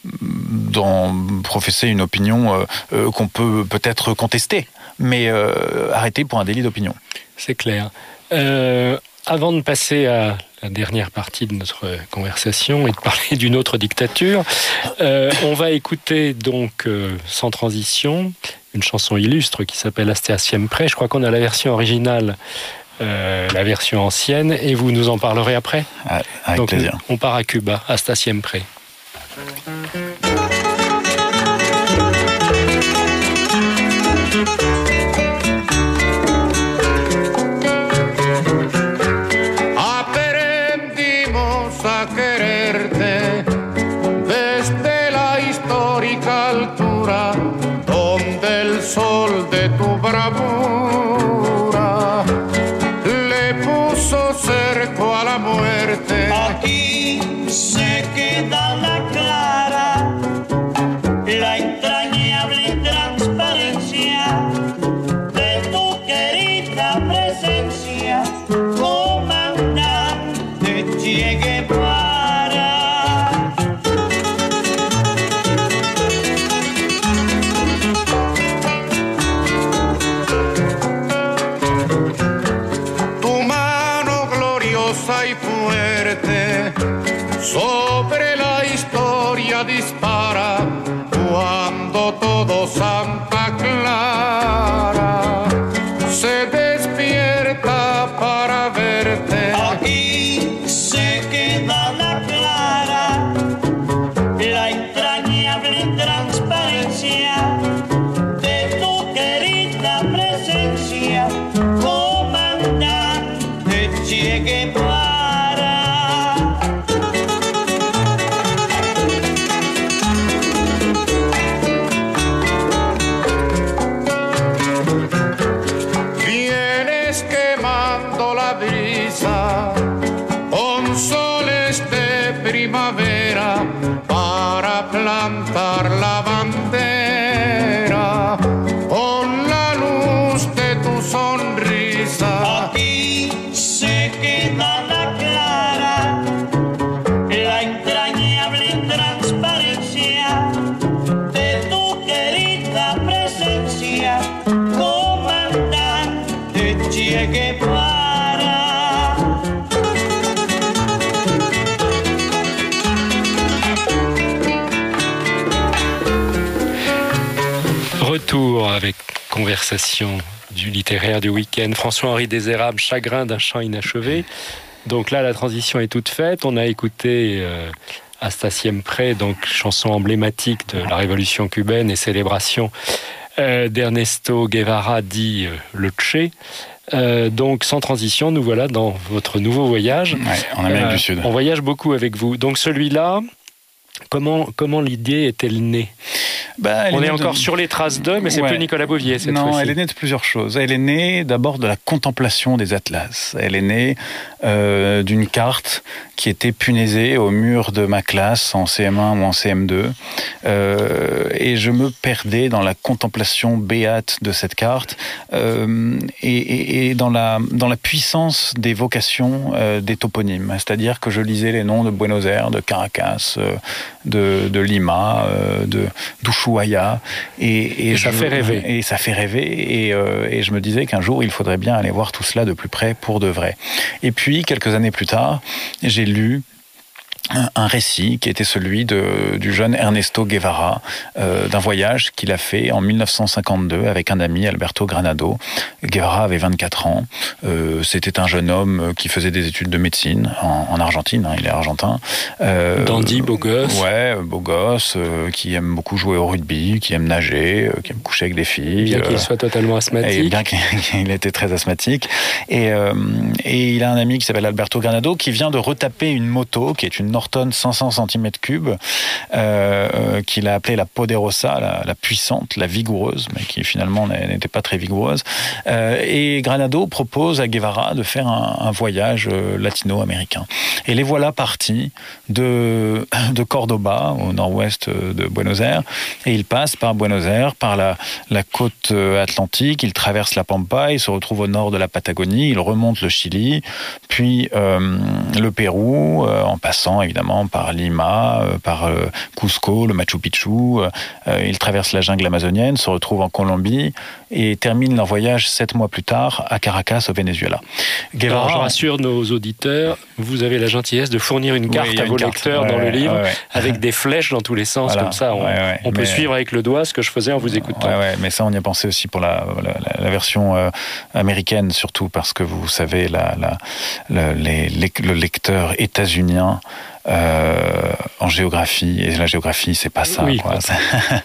dans, professé une opinion euh, euh, qu'on peut peut-être contester, mais euh, arrêté pour un délit d'opinion. C'est clair. Euh, avant de passer à la dernière partie de notre conversation et de parler d'une autre dictature, euh, on va écouter donc, euh, sans transition, une chanson illustre qui s'appelle Hasta Siempre. Je crois qu'on a la version originale, Euh, la version ancienne, et vous nous en parlerez après. Ah, avec donc, plaisir. On part à Cuba, Hasta Siempre. Aprendimos a quererte desde la histórica altura donde el sol de tu bravura cerco a la muerte. Aquí se queda la clara, la entrañable transparencia de tu querida presencia, comandante Che Guevara. Y fuerte sobre la historia dispara cuando todo Santa Clara se despierta para verte. Aquí se queda la clara, la entrañable transparencia de tu querida presencia, comandante Che Guevara. Vienes quemando la brisa con soles de primavera para plantar la bandera con la luz de tu sonrisa. Aquí se queda la clara, la entrañable transparencia de tu querida presencia, comandante Che Guevara. Retour avec conversation du littéraire du week-end. François-Henri Désérable, Chagrin d'un chant inachevé. Donc là, la transition est toute faite. On a écouté euh, Hasta Siempre, donc chanson emblématique de la révolution cubaine et célébration euh, d'Ernesto Guevara, dit euh, le Che. Euh, donc sans transition, nous voilà dans votre nouveau voyage. Ouais, en Amérique Euh, du Sud. On voyage beaucoup avec vous. Donc celui-là, comment, comment l'idée est-elle née? Bah, elle On est née encore de- sur les traces d'eux, mais c'est Ouais. plus Nicolas Bouvier cette Non, fois-ci. elle est née de plusieurs choses. Elle est née d'abord de la contemplation des atlas. Elle est née euh, d'une carte qui était punaisée au mur de ma classe en C M un ou en C M deux. Euh, et je me perdais dans la contemplation béate de cette carte euh, et, et, et dans, la, dans la puissance des vocations euh, des toponymes. C'est-à-dire que je lisais les noms de Buenos Aires, de Caracas, euh, de, de Lima, euh, de d'Ushuaia. Et, Et ça je- fait rêver. Et ça fait rêver. Et, euh, et je me disais qu'un jour, il faudrait bien aller voir tout cela de plus près pour de vrai. Et puis, quelques années plus tard, j'ai lu un, un récit qui était celui de, du jeune Ernesto Guevara, euh, d'un voyage qu'il a fait en mille neuf cent cinquante-deux avec un ami, Alberto Granado. Guevara avait vingt-quatre ans. Euh, c'était un jeune homme qui faisait des études de médecine en, en Argentine. Hein, il est argentin. Euh, Dandy, beau gosse. Ouais, beau gosse, euh, qui aime beaucoup jouer au rugby, qui aime nager, euh, qui aime coucher avec des filles. Bien qu'il euh, soit totalement et asthmatique. bien qu'il était très asthmatique. Et, euh, et il a un ami qui s'appelle Alberto Granado qui vient de retaper une moto qui est une Norton cinq cents centimètres cubes euh, qu'il a appelée la Poderosa, la, la puissante, la vigoureuse, mais qui finalement n'était pas très vigoureuse. Euh, et Granado propose à Guevara de faire un, un voyage euh, latino-américain. Et les voilà partis de, de Cordoba, au nord-ouest de Buenos Aires, et ils passent par Buenos Aires, par la, la côte atlantique, ils traversent la Pampa, ils se retrouvent au nord de la Patagonie, ils remontent le Chili, puis euh, le Pérou, euh, en passant évidemment par Lima, euh, par euh, Cusco, le Machu Picchu, euh, ils traversent la jungle amazonienne, se retrouvent en Colombie et terminent leur voyage sept mois plus tard à Caracas, au Venezuela. Alors, je rassure nos auditeurs, vous avez la gentillesse de fournir une carte Oui, il y a à une vos carte. lecteurs Ouais, dans le ouais, livre, ouais, ouais. avec des flèches dans tous les sens, Voilà. comme ça on, Ouais, ouais. on peut Mais- suivre avec le doigt ce que je faisais en vous écoutant. Ouais, ouais, mais ça, on y a pensé aussi pour la, la, la version euh, américaine, surtout parce que vous savez, la, la, la, les, les, le lecteur états-unien euh, en géographie, et la géographie, c'est pas ça. Oui, quoi. quoi.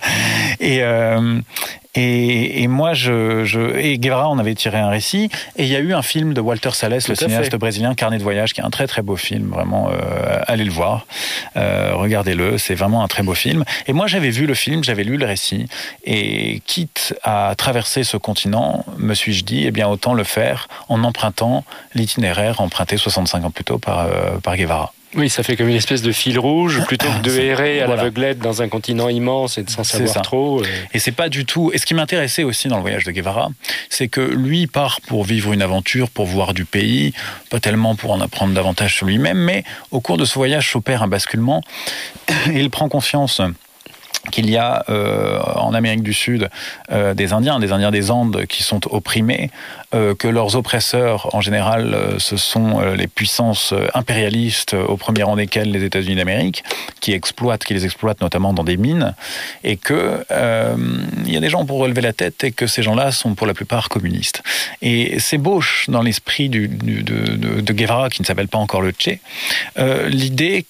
et, euh, et, et moi, je, je, et Guevara, on avait tiré un récit, et il y a eu un film de Walter Salles, Tout le à cinéaste fait. brésilien, Carnet de voyage, qui est un très très beau film, vraiment, euh, allez le voir, euh, regardez-le, c'est vraiment un très beau film. Et moi, j'avais vu le film, j'avais lu le récit, et quitte à traverser ce continent, me suis-je dit, eh bien, autant le faire en empruntant l'itinéraire emprunté soixante-cinq ans plus tôt par, euh, par Guevara. Oui, ça fait comme une espèce de fil rouge, plutôt que de C'est- errer à voilà. l'aveuglette dans un continent immense et de s'en C'est savoir ça. trop. euh, Et c'est pas du tout. Et ce qui m'intéressait aussi dans le voyage de Guevara, c'est que lui part pour vivre une aventure, pour voir du pays, pas tellement pour en apprendre davantage sur lui-même, mais au cours de ce voyage s'opère un basculement et il prend confiance qu'il y a euh, en Amérique du Sud euh, des Indiens, des Indiens des Andes qui sont opprimés, euh, que leurs oppresseurs, en général, euh, ce sont euh, les puissances impérialistes, au premier rang desquelles les États-Unis d'Amérique, qui exploitent, qui les exploitent notamment dans des mines, et que euh, il y a des gens pour relever la tête et que ces gens-là sont pour la plupart communistes. Et s'ébauche dans l'esprit du, du, de, de, de Guevara, qui ne s'appelle pas encore le Che, euh, l'idée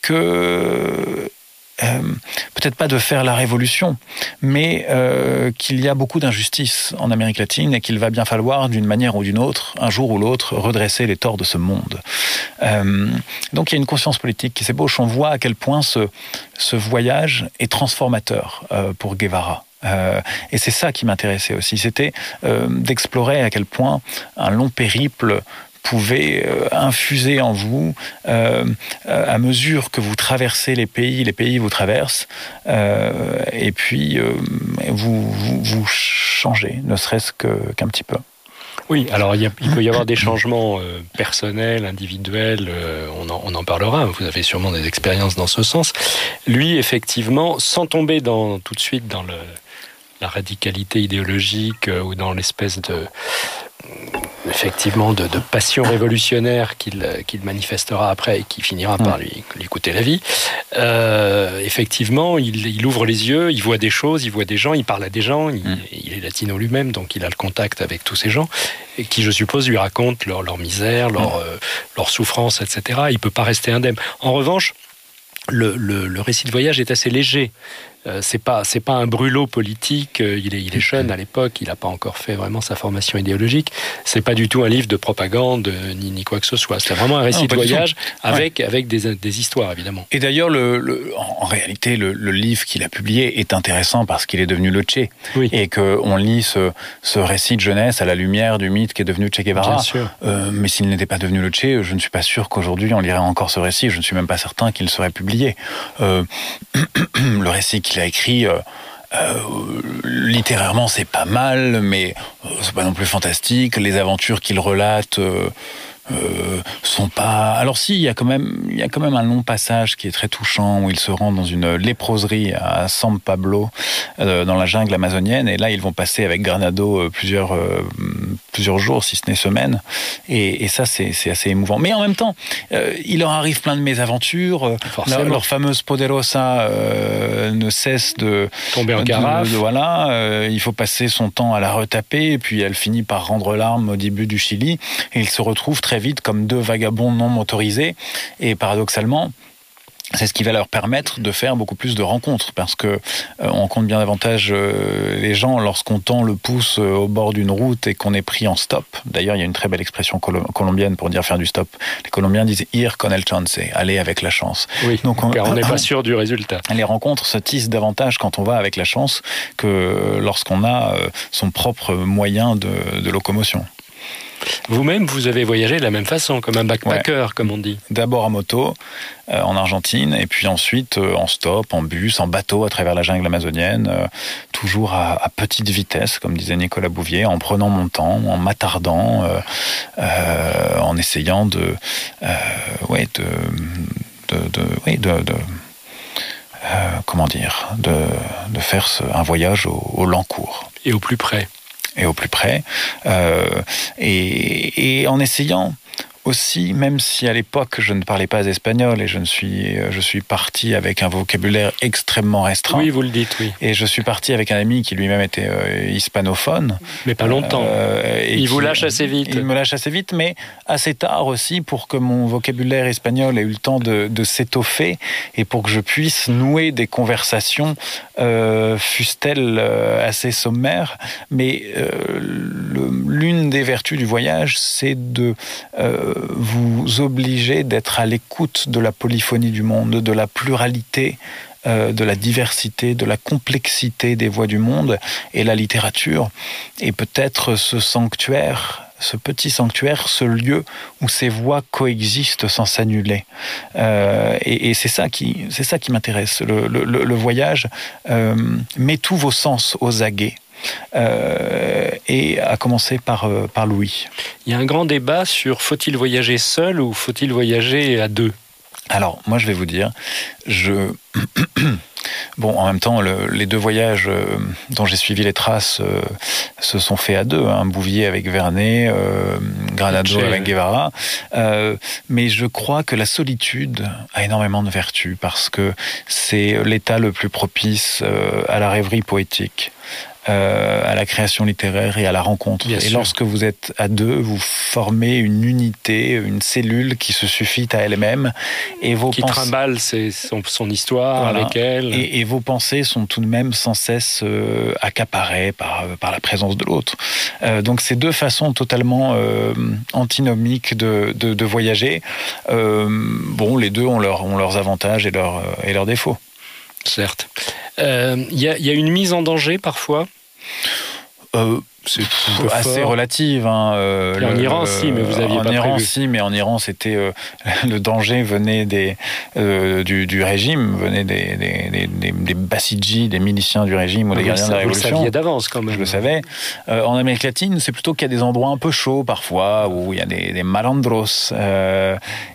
que Euh, peut-être pas de faire la révolution, mais euh, qu'il y a beaucoup d'injustices en Amérique latine et qu'il va bien falloir, d'une manière ou d'une autre, un jour ou l'autre, redresser les torts de ce monde. Euh, donc il y a une conscience politique qui s'ébauche. On voit à quel point ce, ce voyage est transformateur euh, pour Guevara. Euh, et c'est ça qui m'intéressait aussi, c'était euh, d'explorer à quel point un long périple pouvez euh, infuser en vous euh, à mesure que vous traversez les pays, les pays vous traversent, euh, et puis euh, vous, vous, vous changez, ne serait-ce que, qu'un petit peu. Oui, alors il, y a, il peut y avoir des changements euh, personnels, individuels, euh, on, en, on en parlera, vous avez sûrement des expériences dans ce sens. Lui, effectivement, sans tomber dans, tout de suite dans le, la radicalité idéologique euh, ou dans l'espèce de... effectivement de, de passion révolutionnaire qu'il, qu'il manifestera après et qui finira par lui, lui coûter la vie. Euh, effectivement, il, il ouvre les yeux, il voit des choses, il voit des gens, il parle à des gens, il, mm. il est latino lui-même, donc il a le contact avec tous ces gens, et qui, je suppose, lui racontent leur, leur misère, leur, mm. euh, leur souffrance, et cetera. Il ne peut pas rester indemne. En revanche, le, le, le récit de voyage est assez léger. Euh, c'est pas c'est pas un brûlot politique. Euh, il est il est jeune à l'époque. Il n'a pas encore fait vraiment sa formation idéologique. C'est pas du tout un livre de propagande euh, ni ni quoi que ce soit. C'est vraiment un récit non, de voyage avec ouais. avec des des histoires évidemment. Et d'ailleurs le, le en réalité le, le livre qu'il a publié est intéressant parce qu'il est devenu le Che oui. et que on lit ce ce récit de jeunesse à la lumière du mythe qui est devenu Che Guevara. Bien sûr. Euh, mais s'il n'était pas devenu le Che, je ne suis pas sûr qu'aujourd'hui on lirait encore ce récit. Je ne suis même pas certain qu'il serait publié. Euh, le récit qu'il a écrit euh, euh, littérairement c'est pas mal, mais euh, c'est pas non plus fantastique. Les aventures qu'il relate euh, euh, sont pas. Alors si, il y a quand même, il y a quand même un long passage qui est très touchant où il se rend dans une léproserie à San Pablo, euh, dans la jungle amazonienne, et là ils vont passer avec Granado euh, plusieurs euh, plusieurs jours, si ce n'est semaines, et, et ça c'est, c'est assez émouvant. Mais en même temps, euh, il leur arrive plein de mésaventures. Euh, leur, leur fameuse Poderosa euh, ne cesse de tomber en carafe. De, de, voilà, euh, il faut passer son temps à la retaper, et puis elle finit par rendre l'arme au début du Chili, et il se retrouve très vite comme deux vagabonds non motorisés, et paradoxalement, c'est ce qui va leur permettre de faire beaucoup plus de rencontres, parce que euh, on compte bien davantage euh, les gens lorsqu'on tend le pouce euh, au bord d'une route et qu'on est pris en stop. D'ailleurs, il y a une très belle expression colo- colombienne pour dire faire du stop. Les Colombiens disent ir con el chance, aller avec la chance. Oui, donc on, car on n'est pas sûr du résultat. Les rencontres se tissent davantage quand on va avec la chance que lorsqu'on a euh, son propre moyen de, de locomotion. Vous-même, vous avez voyagé de la même façon, comme un backpacker, ouais. comme on dit. D'abord en moto, euh, en Argentine, et puis ensuite euh, en stop, en bus, en bateau à travers la jungle amazonienne, euh, toujours à, à petite vitesse, comme disait Nicolas Bouvier, en prenant mon temps, en m'attardant, euh, euh, en essayant de, euh, ouais, de, de, de, oui, de, de euh, comment dire, de, de faire ce, un voyage au, au long cours. Et au plus près. Et au plus près, euh, et, et en essayant aussi, même si à l'époque je ne parlais pas espagnol et je ne suis, je suis parti avec un vocabulaire extrêmement restreint. Oui, vous le dites, oui. Et je suis parti avec un ami qui lui-même était euh, hispanophone. Mais pas longtemps. Euh, et il qui, vous lâche assez vite. Il me lâche assez vite, mais assez tard aussi pour que mon vocabulaire espagnol ait eu le temps de, de s'étoffer et pour que je puisse nouer des conversations, euh, fussent-elles euh, assez sommaires. Mais euh, le, l'une des vertus du voyage, c'est de euh, vous obliger d'être à l'écoute de la polyphonie du monde, de la pluralité, euh, de la diversité, de la complexité des voix du monde. Et la littérature est peut-être ce sanctuaire, ce petit sanctuaire, ce lieu où ces voix coexistent sans s'annuler. Euh, et, et c'est ça qui, c'est ça qui m'intéresse. Le, le, le voyage euh, met tous vos sens aux aguets. Euh, et à commencer par, euh, par Louis. Il y a un grand débat sur faut-il voyager seul ou faut-il voyager à deux ? Alors, moi je vais vous dire, je... Bon, en même temps, le, les deux voyages euh, dont j'ai suivi les traces euh, se sont faits à deux. Hein, Bouvier avec Vernet, euh, Granado Chez... avec Guevara. Euh, mais je crois que la solitude a énormément de vertus parce que c'est l'état le plus propice euh, à la rêverie poétique. Euh, à la création littéraire et à la rencontre. Bien et sûr. lorsque vous êtes à deux, vous formez une unité, une cellule qui se suffit à elle-même. Et vos qui pensées... trimballe ses, son, son histoire Voilà. avec elle. Et, et vos pensées sont tout de même sans cesse euh, accaparées par, par la présence de l'autre. Euh, donc c'est deux façons totalement euh, antinomiques de, de, de voyager. Euh, bon, les deux ont, leur, ont leurs avantages et, leur, et leurs défauts. Certes. Il euh, y, y a une mise en danger parfois euh, C'est assez fort. relative. Hein, euh, en le, Iran, si, mais vous aviez en pas Iran, prévu. si, mais en Iran, c'était euh, le danger venait des euh, du, du régime, venait des des, des, des, des bassidjis, des miliciens du régime ou des vous gardiens de la Vous le révolution. saviez d'avance quand même. Je le savais. Euh, en Amérique latine, c'est plutôt qu'il y a des endroits un peu chauds parfois où il y a des, des malandros. Euh,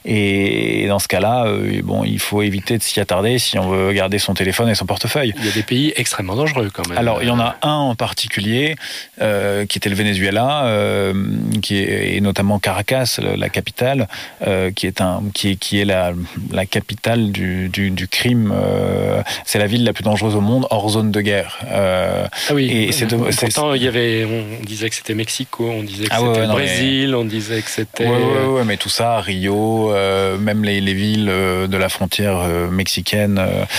et dans ce cas-là, euh, bon, il faut éviter de s'y attarder si on veut garder son téléphone et son portefeuille. Il y a des pays extrêmement dangereux quand même. Alors, il y en a un en particulier euh, qui était le Venezuela, euh, qui est et notamment Caracas, la capitale, euh, qui est un qui est qui est la la capitale du du, du crime. Euh, c'est la ville la plus dangereuse au monde hors zone de guerre. Euh, ah oui. Et c'est de, pourtant, c'est... il y avait, on disait que c'était Mexico, on disait que ah c'était ouais, le non, Brésil, mais... on disait que c'était. Ouais, ouais, ouais, mais tout ça, Rio, euh, même les les villes de la frontière euh, mexicaine,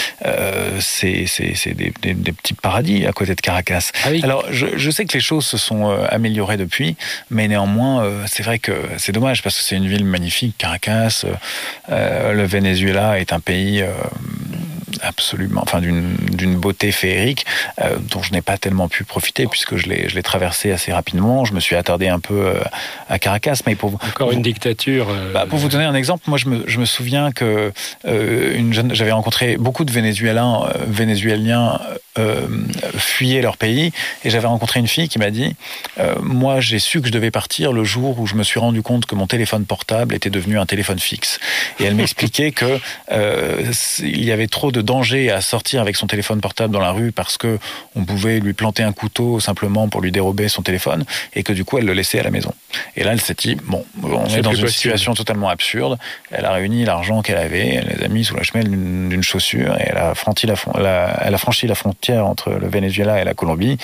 euh, c'est c'est c'est des, des des petits paradis à côté de Caracas. Ah oui. Alors, je je sais que les choses se sont euh, améliorées depuis, mais néanmoins, euh, c'est vrai que c'est dommage parce que c'est une ville magnifique, Caracas. Euh, le Venezuela est un pays euh, absolument, enfin d'une d'une beauté féerique euh, dont je n'ai pas tellement pu profiter puisque je l'ai je l'ai traversé assez rapidement. Je me suis attardé un peu euh, à Caracas, mais pour encore une dictature. Euh... Bah, pour vous donner un exemple, moi je me je me souviens que euh, une jeune, j'avais rencontré beaucoup de Vénézuéliens, euh, Vénézuéliens euh, fuyaient leur pays et j'avais rencontré une fille qui m'a dit euh, moi j'ai su que je devais partir le jour où je me suis rendu compte que mon téléphone portable était devenu un téléphone fixe. Et elle m'expliquait que euh, il y avait trop de danger à sortir avec son téléphone portable dans la rue parce que on pouvait lui planter un couteau simplement pour lui dérober son téléphone et que du coup elle le laissait à la maison. Et là elle s'est dit bon, on C'est est dans une possible. situation totalement absurde. Elle a réuni l'argent qu'elle avait, elle les a mis sous la semelle d'une, d'une chaussure et elle a franchi la, la elle a franchi la frontière entre le Venezuela et la Colombie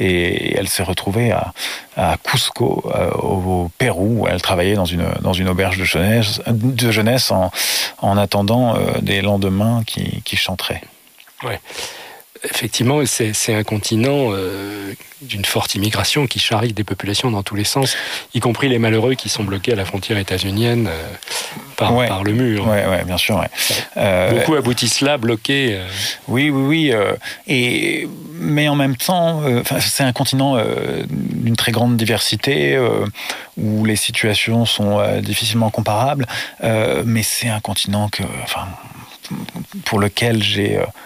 et elle s'est retrouvée à, à Cusco euh, au Pérou où elle travaillait dans une dans une auberge de jeunesse de jeunesse en en attendant euh, des lendemains qui qui chanteraient. Ouais. Effectivement, c'est, c'est un continent euh, d'une forte immigration qui charrie des populations dans tous les sens, y compris les malheureux qui sont bloqués à la frontière états-unienne euh, par, ouais. par le mur. Ouais, ouais, bien sûr. Ouais. Euh, Beaucoup aboutissent là, bloqués. Euh... Oui, oui, oui. Euh, et mais en même temps, euh, c'est un continent euh, d'une très grande diversité euh, où les situations sont euh, difficilement comparables. Euh, mais c'est un continent que, enfin, pour lequel j'ai euh,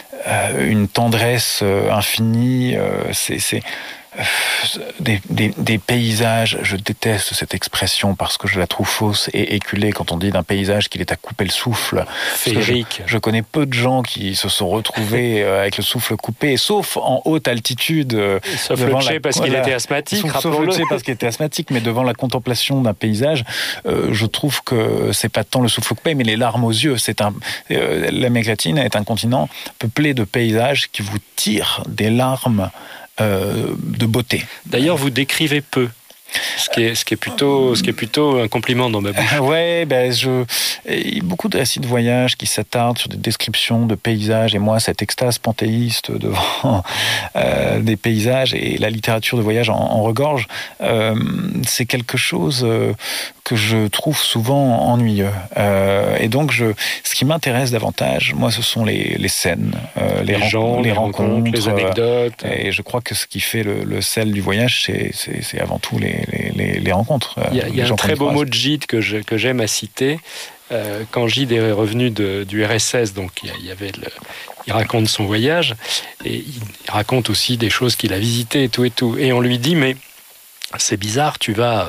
Euh, une tendresse euh, infinie, euh, c'est, c'est euh, des, des, des paysages, je déteste cette expression parce que je la trouve fausse et éculée quand on dit d'un paysage qu'il est à couper le souffle. Féerique. Je, je connais peu de gens qui se sont retrouvés euh, avec le souffle coupé, sauf en haute altitude. Euh, sauf le Tché parce qu'il était asthmatique, sauf, rappelons-le. Sauf le Tché parce qu'il était asthmatique, mais devant la contemplation d'un paysage, euh, je trouve que c'est pas tant le souffle coupé, mais les larmes aux yeux. C'est un, euh, l'Amérique latine est un continent peuplé de paysages qui vous tirent des larmes euh, de beauté. D'ailleurs, vous décrivez peu. Ce qui est, ce qui est plutôt, ce qui est plutôt un compliment dans ma bouche. Ouais, ben je, il y a beaucoup de récits de voyage qui s'attardent sur des descriptions de paysages et moi cette extase panthéiste devant euh, des paysages et la littérature de voyage en, en regorge, euh, c'est quelque chose euh, que je trouve souvent ennuyeux. Euh, et donc je, ce qui m'intéresse davantage, moi, ce sont les, les scènes, euh, les, les ren- gens, les, les rencontres, rencontres, les anecdotes. Euh, et je crois que ce qui fait le, le sel du voyage, c'est, c'est, c'est avant tout les Les, les, les rencontres. Il y a, il y a un très beau mot de Gide que, je, que j'aime à citer. Euh, quand Gide est revenu de, du R S S, donc il y avait le, il raconte son voyage et il raconte aussi des choses qu'il a visitées et tout et tout. Et on lui dit mais c'est bizarre, tu vas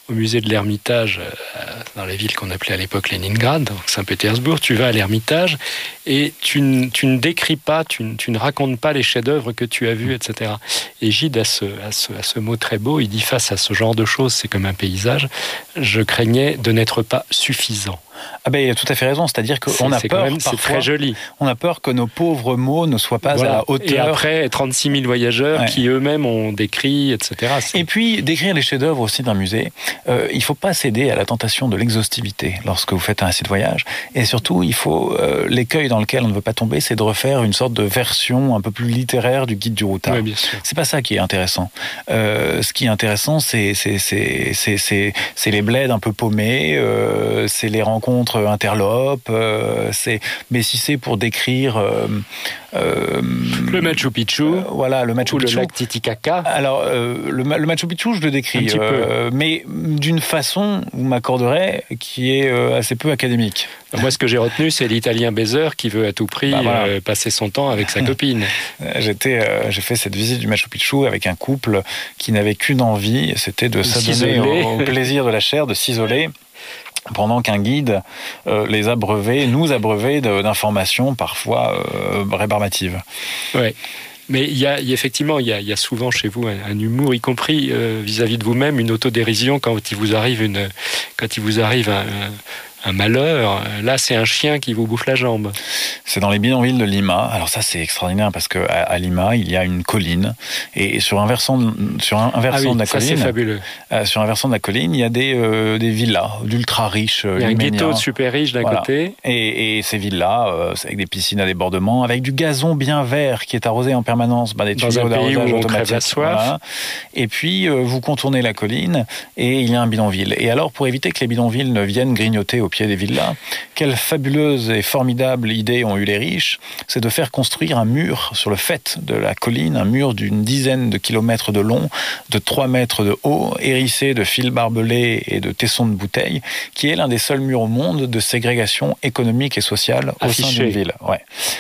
au musée de l'Ermitage, dans la ville qu'on appelait à l'époque Leningrad, donc Saint-Pétersbourg, tu vas à l'Ermitage et tu, n- tu ne décris pas, tu, n- tu ne racontes pas les chefs-d'œuvre que tu as vus, et cetera. Et Gide a ce, a, ce, a ce mot très beau, il dit face à ce genre de choses, c'est comme un paysage, je craignais de n'être pas suffisant. Ah ben, il a tout à fait raison, c'est-à-dire qu'on C'est, a c'est peur, quand même, c'est parfois, très joli. on a peur que nos pauvres mots ne soient pas Voilà. à la hauteur. Et après, trente-six mille voyageurs Ouais. qui eux-mêmes ont décrit, et cetera. C'est... Et puis, décrire les chefs-d'œuvre aussi d'un musée, euh, il ne faut pas céder à la tentation de l'exhaustivité lorsque vous faites un récit de voyage. Et surtout, il faut euh, l'écueil dans lequel on ne veut pas tomber, c'est de refaire une sorte de version un peu plus littéraire du guide du routard. Oui, bien sûr. C'est pas ça qui est intéressant. Euh, ce qui est intéressant, c'est c'est c'est c'est c'est, c'est les bleds un peu paumés, euh, c'est les rencontres interlopes. Euh, c'est mais si c'est pour décrire euh, euh, Le Machu Picchu, euh, voilà le Machu ou le Picchu. lac Titicaca. Alors, euh, le, le Machu Picchu, je le décris, Un petit euh, mais d'une façon, vous m'accorderez, qui est euh, assez peu académique. Moi, ce que j'ai retenu, c'est l'Italien baiser qui veut à tout prix Bah, voilà. euh, passer son temps avec sa copine. Euh, J'étais, euh, j'ai fait cette visite du Machu Picchu avec un couple qui n'avait qu'une envie, c'était de s'adonner s'isoler. au, au plaisir de la chair, de s'isoler. Pendant qu'un guide euh, les abreuvait, nous abreuvait de- d'informations parfois euh, rébarbatives. Ouais. Mais il y a, il y a effectivement, il y a, il y a souvent chez vous un, un humour, y compris euh, vis-à-vis de vous-même, une autodérision quand il vous arrive une, quand il vous arrive un, un, un malheur. Là, c'est un chien qui vous bouffe la jambe. C'est dans les bidonvilles de Lima. Alors ça, c'est extraordinaire parce que à, à Lima, il y a une colline et sur un versant, de, sur un, un versant ah oui, de la ça c'est colline, fabuleux. euh, sur un versant de la colline, il y a des euh, des villas d'ultra riches. Il y a un ghetto super riche d'un Voilà. côté. Et, et ces villas, euh, c'est avec des piscines à débordement, avec du gazon bien vert qui est arrosé en permanence, bah, des Dans tuyaux un pays d'arrosage où on crève automatiques. la soif. Voilà. Et puis euh, vous contournez la colline et il y a un bidonville. Et alors, pour éviter que les bidonvilles ne viennent grignoter au pied des villas, quelle fabuleuse et formidable idée ont eu les riches, c'est de faire construire un mur sur le faîte de la colline, un mur d'une dizaine de kilomètres de long, de trois mètres de haut, hérissé de fils barbelés et de tessons de bouteilles, qui est l'un des seuls murs au monde de ségrégation économique et sociale au sein Affiché. d'une ville. Ouais.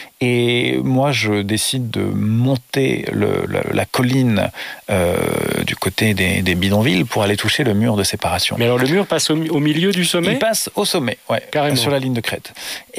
Et moi, je décide de monter le, la, la colline euh, du côté des, des bidonvilles pour aller toucher le mur de séparation. Mais alors le mur passe au, au milieu du sommet. Il passe au sommet, ouais, Carrément. sur la ligne de crête.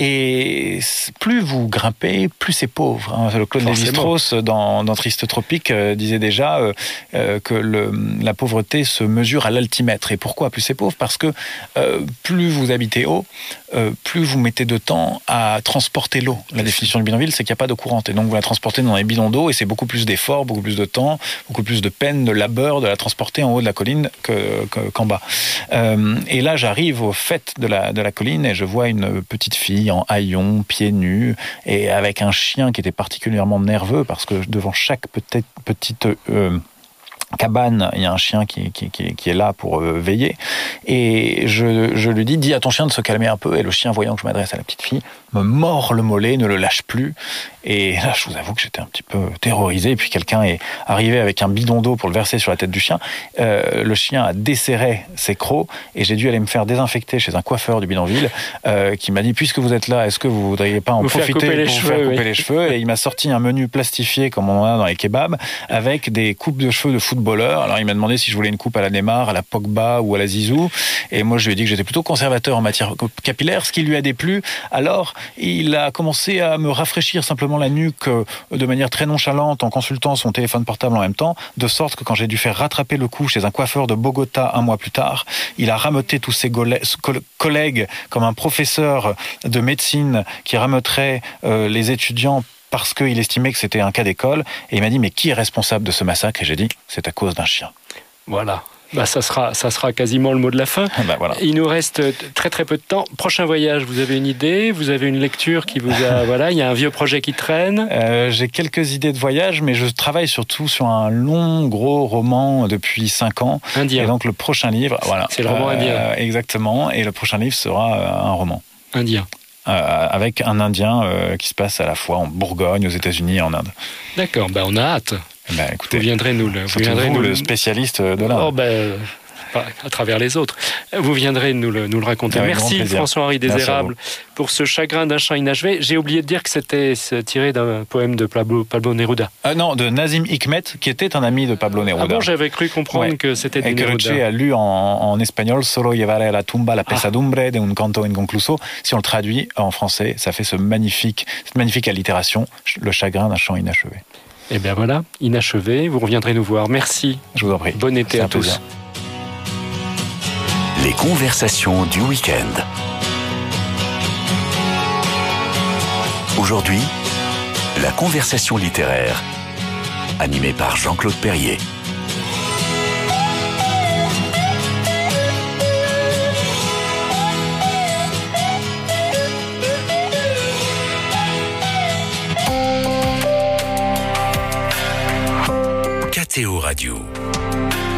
Et plus vous grimpez, plus c'est pauvre. Hein. Le Claude Forcément. Lévi-Strauss, dans, dans Triste Tropique, euh, disait déjà euh, euh, que le, la pauvreté se mesure à l'altimètre. Et pourquoi plus c'est pauvre ? Parce que euh, plus vous habitez haut, euh, plus vous mettez de temps à transporter l'eau. La définition du bidonville, c'est qu'il n'y a pas d'eau courante. Et donc vous la transportez dans des bidons d'eau et c'est beaucoup plus d'efforts, beaucoup plus de temps, beaucoup plus de peine, de labeur de la transporter en haut de la colline que, que, qu'en bas. Euh, et là, j'arrive au faîte de la, de la colline et je vois une petite fille en haillons, pieds nus, et avec un chien qui était particulièrement nerveux parce que devant chaque petite, petite euh, cabane, il y a un chien qui, qui, qui, qui est là pour euh, veiller. Et je, je lui dis, dis à ton chien de se calmer un peu. Et le chien, voyant que je m'adresse à la petite fille, me mord le mollet, ne le lâche plus. Et là, je vous avoue que j'étais un petit peu terrorisé. Et puis quelqu'un est arrivé avec un bidon d'eau pour le verser sur la tête du chien. Euh, le chien a desserré ses crocs et j'ai dû aller me faire désinfecter chez un coiffeur du bidonville euh, qui m'a dit, puisque vous êtes là, est-ce que vous voudriez pas en Vous faire profiter couper les pour vous cheveux, faire couper oui. les cheveux? Et il m'a sorti un menu plastifié comme on en a dans les kebabs avec des coupes de cheveux de footballeurs. Alors il m'a demandé si je voulais une coupe à la Neymar, à la Pogba ou à la Zizou. Et moi je lui ai dit que j'étais plutôt conservateur en matière capillaire, ce qui lui a déplu. Alors il a commencé à me rafraîchir simplement la nuque de manière très nonchalante en consultant son téléphone portable en même temps, de sorte que quand j'ai dû faire rattraper le coup chez un coiffeur de Bogota un mois plus tard, il a rameuté tous ses collègues comme un professeur de médecine qui rameuterait euh, les étudiants parce qu'il estimait que c'était un cas d'école. Et il m'a dit, mais qui est responsable de ce massacre? Et j'ai dit, c'est à cause d'un chien. Voilà. Bah, ça sera, ça sera quasiment le mot de la fin. Ben voilà. Il nous reste très très peu de temps. Prochain voyage, vous avez une idée? Vous avez une lecture qui vous a... voilà, il y a un vieux projet qui traîne. Euh, j'ai quelques idées de voyage, mais je travaille surtout sur un long, gros roman depuis cinq ans. Indien. Et donc le prochain livre, voilà. C'est le roman euh, indien. Exactement. Et le prochain livre sera euh, un roman. Indien. Euh, avec un Indien euh, qui se passe à la fois en Bourgogne, aux États-Unis et en Inde. D'accord, bah on a hâte. Ben, écoutez, Vous viendrez nous le... Vous surtout viendrez vous, nous le spécialiste de l'Inde. Oh ben, à travers les autres. Vous viendrez nous le, nous le raconter. Avec Merci François-Henri Désérable pour ce chagrin d'un chant inachevé. J'ai oublié de dire que c'était tiré d'un poème de Pablo, Pablo Neruda. Euh, non, de Nazim Hikmet, qui était un ami de Pablo Neruda. Ah bon, j'avais cru comprendre ouais. que c'était de Et que Neruda. Rucci a lu en, en espagnol, Solo llevare a la tumba la pesadumbre ah. de un canto inconcluso. Si on le traduit en français, ça fait ce magnifique, cette magnifique allitération, le chagrin d'un chant inachevé. Et bien voilà, inachevé, vous reviendrez nous voir. Merci. Je vous en prie. Bon été à tous. Plaisir. Les conversations du week-end. Aujourd'hui, la conversation littéraire, animée par Jean-Claude Perrier. K T O Radio.